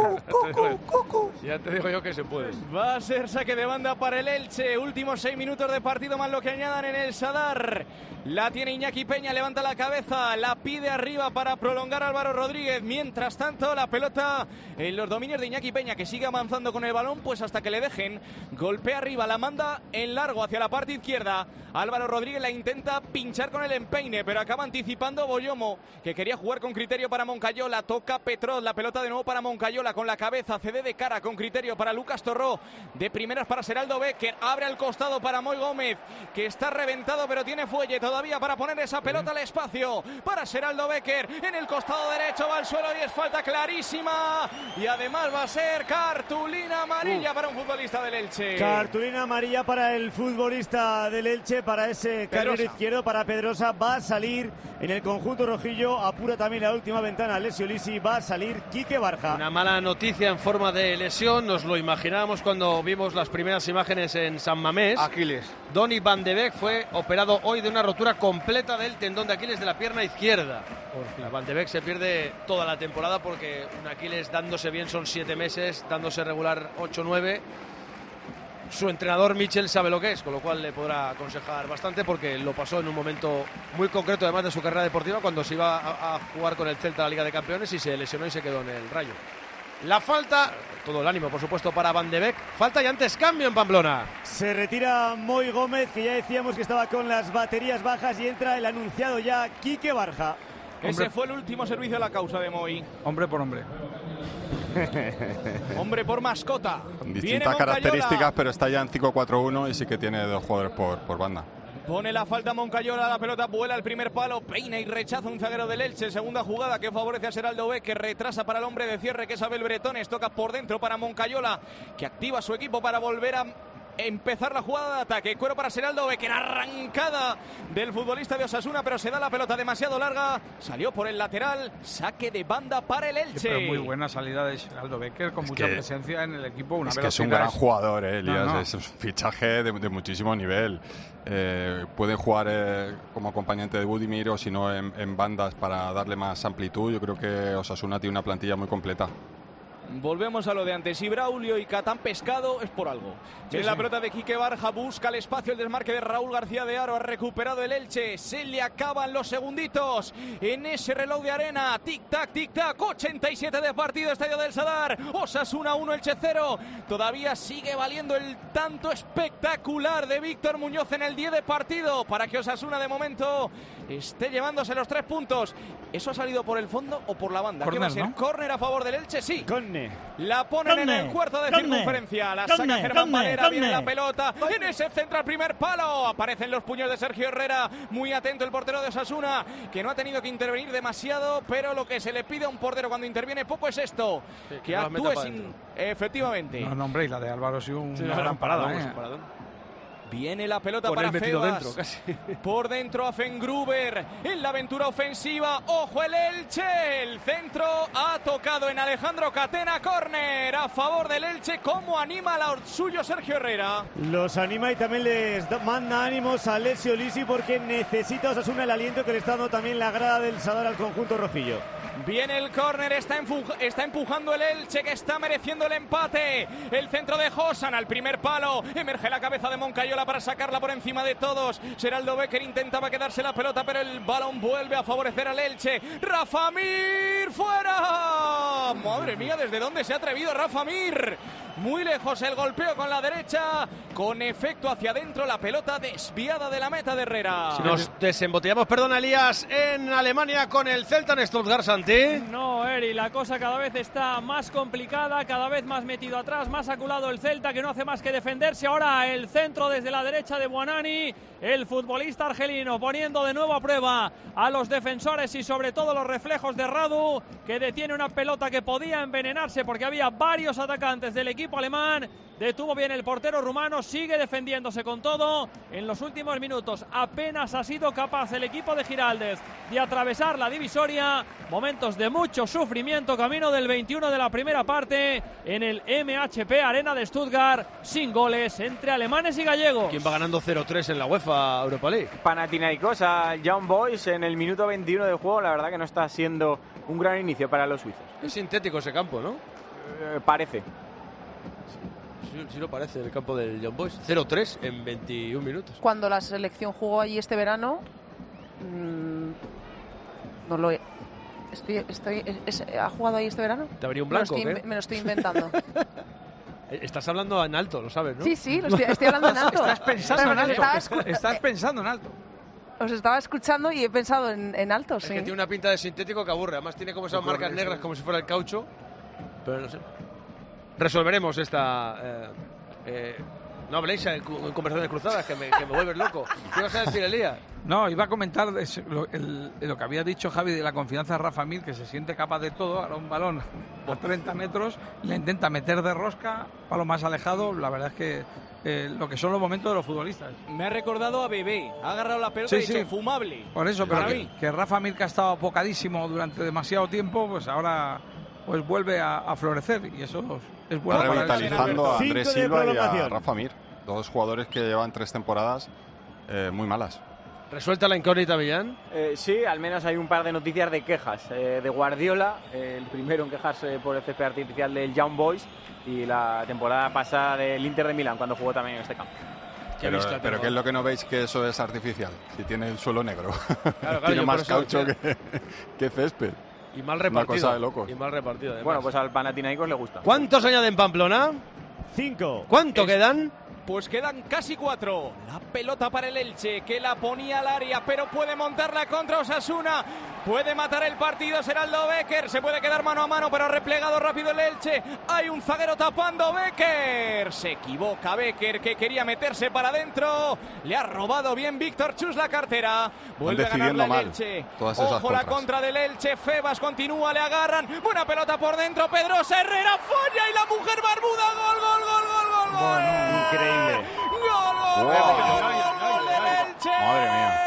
Ya te digo yo que se puede. Va a ser saque de banda para el Elche. Últimos seis minutos de partido más lo que añadan en el Sadar. La tiene Iñaki Peña, levanta la cabeza, la pide arriba para prolongar Álvaro Rodríguez. Mientras tanto, la pelota en los dominios de Iñaki Peña, que sigue avanzando con el balón, pues hasta que le dejen. Golpea arriba, la manda en largo hacia la parte izquierda. Álvaro Rodríguez la intenta pinchar con el empeine, pero acaba anticipando Boyomo, que quería jugar con criterio para Moncayola. Toca Petrov, la pelota de nuevo para Moncayola con la cabeza, cede de cara con criterio para Lucas Torró. De primeras para Seraldo Becker, abre al costado para Moi Gómez, que está reventado pero tiene fuelle todavía para poner esa pelota al espacio para Seraldo Becker. En el costado derecho va al suelo y es falta clarísima. Y además va a ser cartulina amarilla uh. para un futbolista del Elche. Cartulina amarilla para el futbolista del Elche, para ese carril izquierdo, para Pedrosa. Va a salir en el conjunto rojillo, apura también la última ventana Alessio Lisi, va a salir Quique Barja. Una mala noticia en forma de lesión, nos lo imaginábamos cuando vimos las primeras imágenes en San Mamés. Aquiles. Donny Van de Beek fue operado hoy de una rotura completa del tendón de Aquiles de la pierna izquierda. Van de Beek se pierde toda la temporada porque un Aquiles dándose bien son siete meses, dándose regular ocho nueve. Su entrenador Michel sabe lo que es, con lo cual le podrá aconsejar bastante porque lo pasó en un momento muy concreto además de su carrera deportiva cuando se iba a, a jugar con el Celta a la Liga de Campeones y se lesionó y se quedó en el Rayo. La falta, todo el ánimo por supuesto para Van de Beek, falta y antes cambio en Pamplona. Se retira Moi Gómez, que ya decíamos que estaba con las baterías bajas, y entra el anunciado ya Quique Barja. Ese hombre. Fue el último servicio a la causa de Moi. Hombre por hombre. Hombre por mascota. Con distintas características, pero está ya en cinco cuatro uno y sí que tiene dos jugadores por, por banda. Pone la falta Moncayola, la pelota vuela al primer palo, peina y rechaza un zaguero del Elche. Segunda jugada que favorece a Seraldo Beck, que retrasa para el hombre de cierre, que es Abel Bretones. Toca por dentro para Moncayola, que activa su equipo para volver a empezar la jugada de ataque. Cuero para Seraldo Becker, arrancada del futbolista de Osasuna, pero se da la pelota demasiado larga, salió por el lateral, saque de banda para el Elche. Sí, pero muy buena salida de Seraldo Becker, con es mucha presencia en el equipo. Una es que es un gran jugador, eh, Elías, no, no. Es un fichaje de, de muchísimo nivel. Eh, puede jugar eh, como acompañante de Budimir o si no en, en bandas para darle más amplitud. Yo creo que Osasuna tiene una plantilla muy completa. Volvemos a lo de antes. Y Braulio y Catán Pescado es por algo. Sí, en sí. La pelota de Quique Barja, busca el espacio, el desmarque de Raúl García de Aro. Ha recuperado el Elche. Se le acaban los segunditos en ese reloj de arena. Tic-tac, tic-tac. ochenta y siete de partido, Estadio del Sadar. Osasuna uno, Elche cero. Todavía sigue valiendo el tanto espectacular de Víctor Muñoz en el diez de partido para que Osasuna de momento esté llevándose los tres puntos. ¿Eso ha salido por el fondo o por la banda? Corner, ¿qué va a ser? ¿no? ¿Córner a favor del Elche? Sí. Corner. La ponen Corner. en el cuarto de Corner. circunferencia. La Corner. saca Germán Corner. Valera. Corner. Viene la pelota. En ese centro al primer palo. Aparecen los puños de Sergio Herrera. Muy atento el portero de Osasuna, que no ha tenido que intervenir demasiado, pero lo que se le pide a un portero cuando interviene poco es esto. Sí, que, que actúe sin... Efectivamente. No, no, hombre, y la de Álvaro sí un sí, una gran parada. Vamos, ¿eh? Paradón. Viene la pelota Con para el metido Febas. dentro, casi. Por dentro a Fengruber. En la aventura ofensiva. ¡Ojo el Elche! El centro ha tocado en Alejandro Catena. Córner a favor del Elche. ¿Cómo anima a los suyo Sergio Herrera? Los anima y también les da, manda ánimos a Alessio Lisi porque necesita Osasuna el aliento que le está dando también la grada del Sadar al conjunto rojillo. Viene el córner, está, está empujando el Elche, que está mereciendo el empate. El centro de Josan al primer palo. Emerge la cabeza de Moncayola para sacarla por encima de todos. Geraldo Becker intentaba quedarse la pelota, pero el balón vuelve a favorecer al Elche. Rafa Mir, fuera. Madre mía, ¿desde dónde se ha atrevido Rafa Mir? Muy lejos el golpeo con la derecha, con efecto hacia adentro, la pelota desviada de la meta de Herrera. Si nos desembotellamos, perdona Elías, en Alemania con el Celta en Stuttgart, Santi. No, Eri, la cosa cada vez está más complicada, cada vez más metido atrás, más aculado el Celta, que no hace más que defenderse. Ahora el centro desde la derecha de Buonanni, el futbolista argelino poniendo de nuevo a prueba a los defensores y sobre todo los reflejos de Radu, que detiene una pelota que podía envenenarse porque había varios atacantes del equipo alemán. Detuvo bien el portero rumano, sigue defendiéndose con todo. En los últimos minutos apenas ha sido capaz el equipo de Giraldez de atravesar la divisoria. Momentos de mucho sufrimiento, camino del veintiuno de la primera parte en el M H P Arena de Stuttgart, sin goles entre alemanes y gallegos. ¿Quién va ganando cero tres en la UEFA Europa League? Panathinaikos a Young Boys en el minuto veintiuno de juego. La verdad que no está siendo un gran inicio para los suizos. Es sintético ese campo, ¿no? Eh, parece. Sí, sí lo parece, el campo del Young Boys. cero tres en veintiún minutos. Cuando la selección jugó allí este verano, mmm, no lo he... Estoy, estoy, es, ¿Ha jugado ahí este verano? ¿Te habría un blanco? Me lo estoy, me lo estoy inventando. Estás hablando en alto, lo sabes, ¿no? Sí, sí, lo estoy, estoy hablando en alto. Estás pensando en alto. Estaba, Estás pensando en alto. Os estaba escuchando y he pensado en, en alto, es sí. que tiene una pinta de sintético que aburre. Además tiene como esas marcas negras, sí, como si fuera el caucho. Pero no sé. Resolveremos esta... Eh, eh, no habléis en, en conversaciones cruzadas, que me, que me vuelves loco. ¿Qué vas a decir, Elías? No, iba a comentar lo, el, lo que había dicho Javi de la confianza de Rafa Mir, que se siente capaz de todo. Ahora un balón por treinta metros, le intenta meter de rosca, palo más alejado. La verdad es que eh, lo que son los momentos de los futbolistas. Me ha recordado a Bebé, ha agarrado la pelota sí, y sí. dicho fumable. Por eso, pero Para que, mí. que Rafa Mir, que ha estado apocadísimo durante demasiado tiempo, pues ahora pues vuelve a, a florecer y eso es bueno. Está para revitalizando a Andrés Silva y a prolongación. Rafa Mir, dos jugadores que llevan tres temporadas eh, muy malas. ¿Resuelta la incógnita, Millán? Eh, sí, al menos hay un par de noticias de quejas eh, de Guardiola, eh, el primero en quejarse por el césped artificial del Young Boys y la temporada pasada del Inter de Milán cuando jugó también en este campo. Pero, pero ¿qué es lo que no veis que eso es artificial? Si tiene el suelo negro. Claro, claro, tiene más eso, caucho sí. que, que césped. Y mal repartido. Una cosa de locos. Y mal repartido, además. Bueno, pues al Panathinaikos le gusta. ¿Cuántos añaden Pamplona? Cinco. ¿Cuánto Es- quedan? Pues quedan casi cuatro. La pelota para el Elche, que la ponía al área, pero puede montarla contra Osasuna. Puede matar el partido Geraldo Becker. Se puede quedar mano a mano, pero ha replegado rápido el Elche. Hay un zaguero tapando Becker. Se equivoca Becker, que quería meterse para adentro. Le ha robado bien Víctor Chus la cartera. Vuelve a ganarla el mal Elche. todas esas Ojo la contras. contra del Elche. Febas continúa, le agarran. Buena pelota por dentro. Pedrosa Herrera falla y la mujer barbuda. Gol, gol, gol, gol, gol, gol. Bueno, increíble. ¡Gol, gol, Wow. gol, gol, gol del Elche! Madre mía.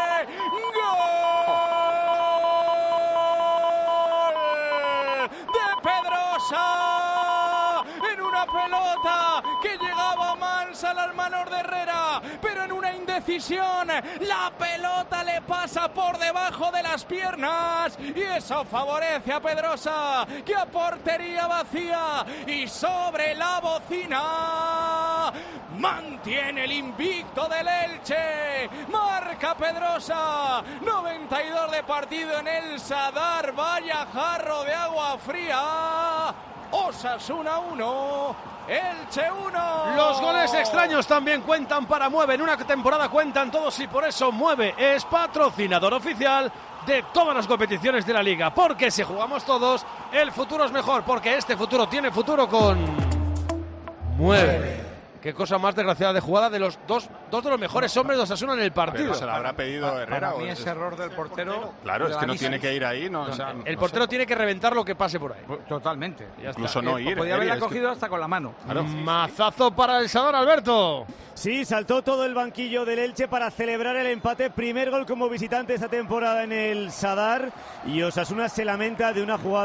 ¡Gol de Pedrosa! En una pelota que llegaba mansa al manos de Herrera, pero en una indecisión la pelota le pasa por debajo de las piernas y eso favorece a Pedrosa, que a portería vacía y sobre la bocina mantiene el invicto del Elche. Marca Pedrosa. noventa y dos de partido en el Sadar. Vaya jarro de agua fría. Osasuna uno, Elche uno. Los goles extraños también cuentan para Mueve. En una temporada cuentan todos y por eso Mueve es patrocinador oficial de todas las competiciones de la Liga. Porque si jugamos todos, el futuro es mejor. Porque este futuro tiene futuro con Mueve. Qué cosa más desgraciada de jugada de los dos, dos de los mejores hombres de Osasuna en el partido. Pero se la habrá pedido Para, Herrera. para mí o ese es- error del portero. Claro, es que no de tiene que ir ahí. No, o sea, El no portero sé. tiene que reventar lo que pase por ahí. Totalmente. Ya está. Incluso no ir. Podía Eri, haberla es que- cogido hasta con la mano. Mazazo para el Sadar, Alberto. Sí, saltó todo el banquillo del Elche para celebrar el empate. Primer gol como visitante esta temporada en el Sadar. Y Osasuna se lamenta de una jugada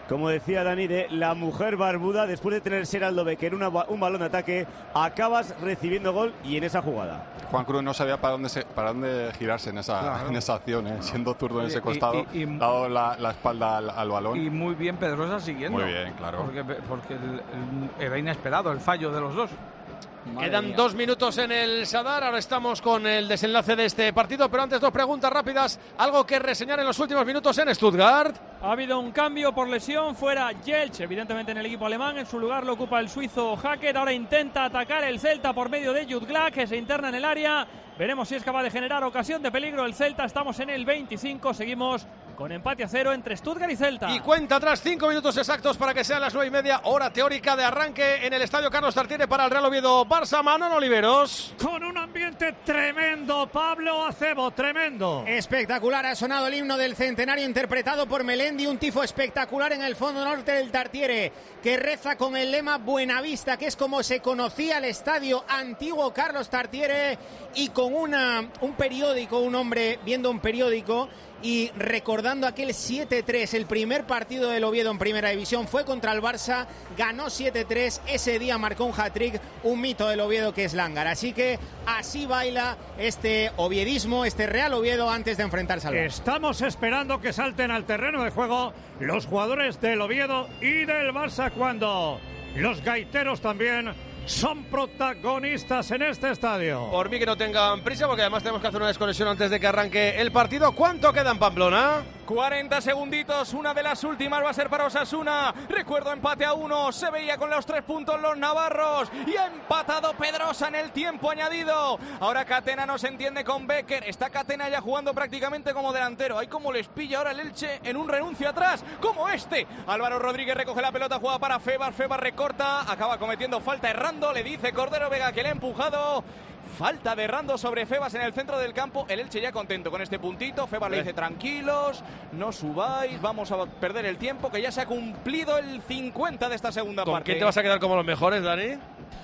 como decía Dani, de la mujer barbuda. Después de tener Seraldo Becker una, un balón de ataque, acabas recibiendo gol y en esa jugada. Juan Cruz no sabía para dónde se, para dónde girarse en esa, claro. en esa acción, ¿eh? Siendo zurdo en ese costado, y, y, y, dado la, la espalda al, al balón. Y muy bien Pedrosa siguiendo. Muy bien, claro. Porque, porque el, el, era inesperado el fallo de los dos. Madre Quedan mía. dos minutos en el Sadar, ahora estamos con el desenlace de este partido, pero antes dos preguntas rápidas, algo que reseñar en los últimos minutos en Stuttgart. Ha habido un cambio por lesión, fuera Jelch, evidentemente en el equipo alemán, en su lugar lo ocupa el suizo Hackett, ahora intenta atacar el Celta por medio de Jutgla, que se interna en el área, veremos si es capaz de generar ocasión de peligro el Celta, estamos en el veinticinco, seguimos con empate a cero entre Stuttgart y Celta. Y cuenta atrás cinco minutos exactos para que sean las nueve y media, hora teórica de arranque en el Estadio Carlos Tartiere para el Real Oviedo Barça. Manolo Oliveros. Con un ambiente tremendo, Pablo Acebo, tremendo. Espectacular, ha sonado el himno del centenario interpretado por Melendi, un tifo espectacular en el fondo norte del Tartiere, que reza con el lema Buenavista, que es como se conocía el estadio antiguo Carlos Tartiere, y con una, un periódico, un hombre viendo un periódico y recordando aquel siete tres, el primer partido del Oviedo en Primera División fue contra el Barça, ganó siete tres, ese día marcó un hat-trick, un mito del Oviedo que es Lángar. Así que así baila este oviedismo, este Real Oviedo antes de enfrentarse al Barça. Estamos esperando que salten al terreno de juego los jugadores del Oviedo y del Barça cuando los gaiteros también son protagonistas en este estadio. Por mí que no tengan prisa, porque además tenemos que hacer una desconexión antes de que arranque el partido. ¿Cuánto queda en Pamplona? cuarenta segunditos, una de las últimas va a ser para Osasuna. Recuerdo, empate a uno, se veía con los tres puntos los navarros y ha empatado Pedrosa en el tiempo añadido. Ahora Catena no se entiende con Becker, está Catena ya jugando prácticamente como delantero. Hay como les pilla ahora el Elche en un renuncio atrás, como este. Álvaro Rodríguez recoge la pelota, juega para Febas, Febas recorta, acaba cometiendo falta errando, le dice Cordero Vega que le ha empujado. Falta de Rando sobre Febas en el centro del campo. El Elche ya contento con este puntito. Febas le dice tranquilos, no subáis, vamos a perder el tiempo, que ya se ha cumplido el cincuenta de esta segunda ¿Con parte. quién te vas a quedar como los mejores, Dani?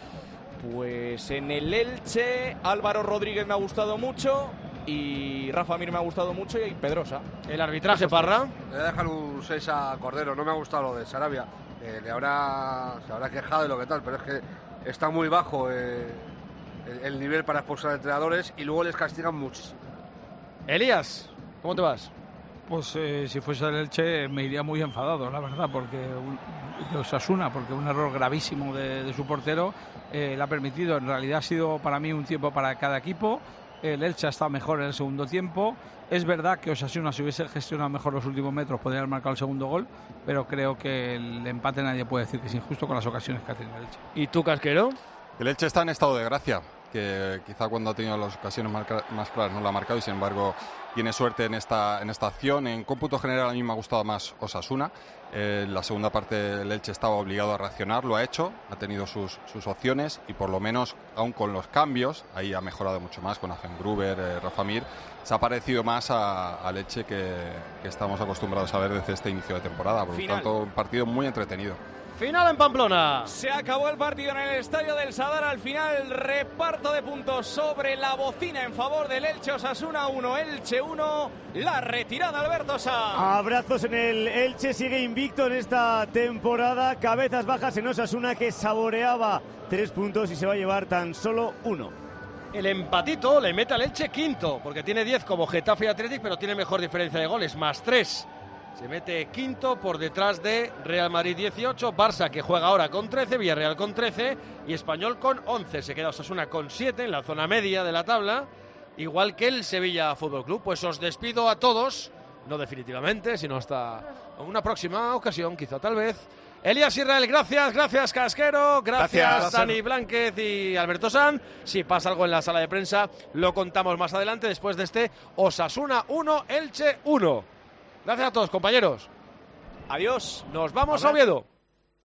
Pues en el Elche, Álvaro Rodríguez me ha gustado mucho y Rafa Mir me ha gustado mucho y Pedrosa. El arbitraje, Parra. Le voy a dejar un seis a Cordero, no me ha gustado lo de Sarabia. Eh, le habrá, se habrá quejado de lo que tal, pero es que está muy bajo eh, el, el nivel para expulsar a entrenadores y luego les castigan muchísimo. Elías, ¿cómo te vas? Pues eh, si fuese el Elche me iría muy enfadado, la verdad, porque un, de Osasuna, porque un error gravísimo de, de su portero eh, le ha permitido. En realidad ha sido para mí un tiempo para cada equipo. El Elche ha estado mejor en el segundo tiempo. Es verdad que Osasuna, si hubiese gestionado mejor los últimos metros, podría haber marcado el segundo gol, pero creo que el empate nadie puede decir que es injusto con las ocasiones que ha tenido el Elche. ¿Y tú, Casquero? El Elche está en estado de gracia, que quizá cuando ha tenido las ocasiones más claras no la ha marcado y sin embargo tiene suerte en esta, en esta acción. En cómputo general a mí me ha gustado más Osasuna. Eh, la segunda parte el Elche estaba obligado a reaccionar, lo ha hecho, ha tenido sus, sus opciones y por lo menos, aún con los cambios, ahí ha mejorado mucho más con Gruber, eh, Rafa Mir, se ha parecido más a, a Elche que, que estamos acostumbrados a ver desde este inicio de temporada. Por lo tanto, un partido muy entretenido. Final en Pamplona. Se acabó el partido en el estadio del Sadar. Al final, reparto de puntos sobre la bocina en favor del Elche. Osasuna uno, Elche uno. La retirada, Alberto Sá. Abrazos en el Elche, sigue invicto en esta temporada. Cabezas bajas en Osasuna, que saboreaba tres puntos y se va a llevar tan solo uno. El empatito le mete al Elche quinto, porque tiene diez como Getafe y Athletic, pero tiene mejor diferencia de goles, más tres. Se mete quinto por detrás de Real Madrid dieciocho, Barça que juega ahora con trece, Villarreal con trece y Español con once. Se queda Osasuna con siete en la zona media de la tabla, igual que el Sevilla Fútbol Club. Pues os despido a todos, no definitivamente, sino hasta una próxima ocasión, quizá tal vez. Elías Israel, gracias, gracias Casquero, gracias, gracias Dani Blánquez y Alberto San. Si pasa algo en la sala de prensa, lo contamos más adelante después de este Osasuna uno, Elche uno. Gracias a todos, compañeros. Adiós. Nos vamos a Oviedo.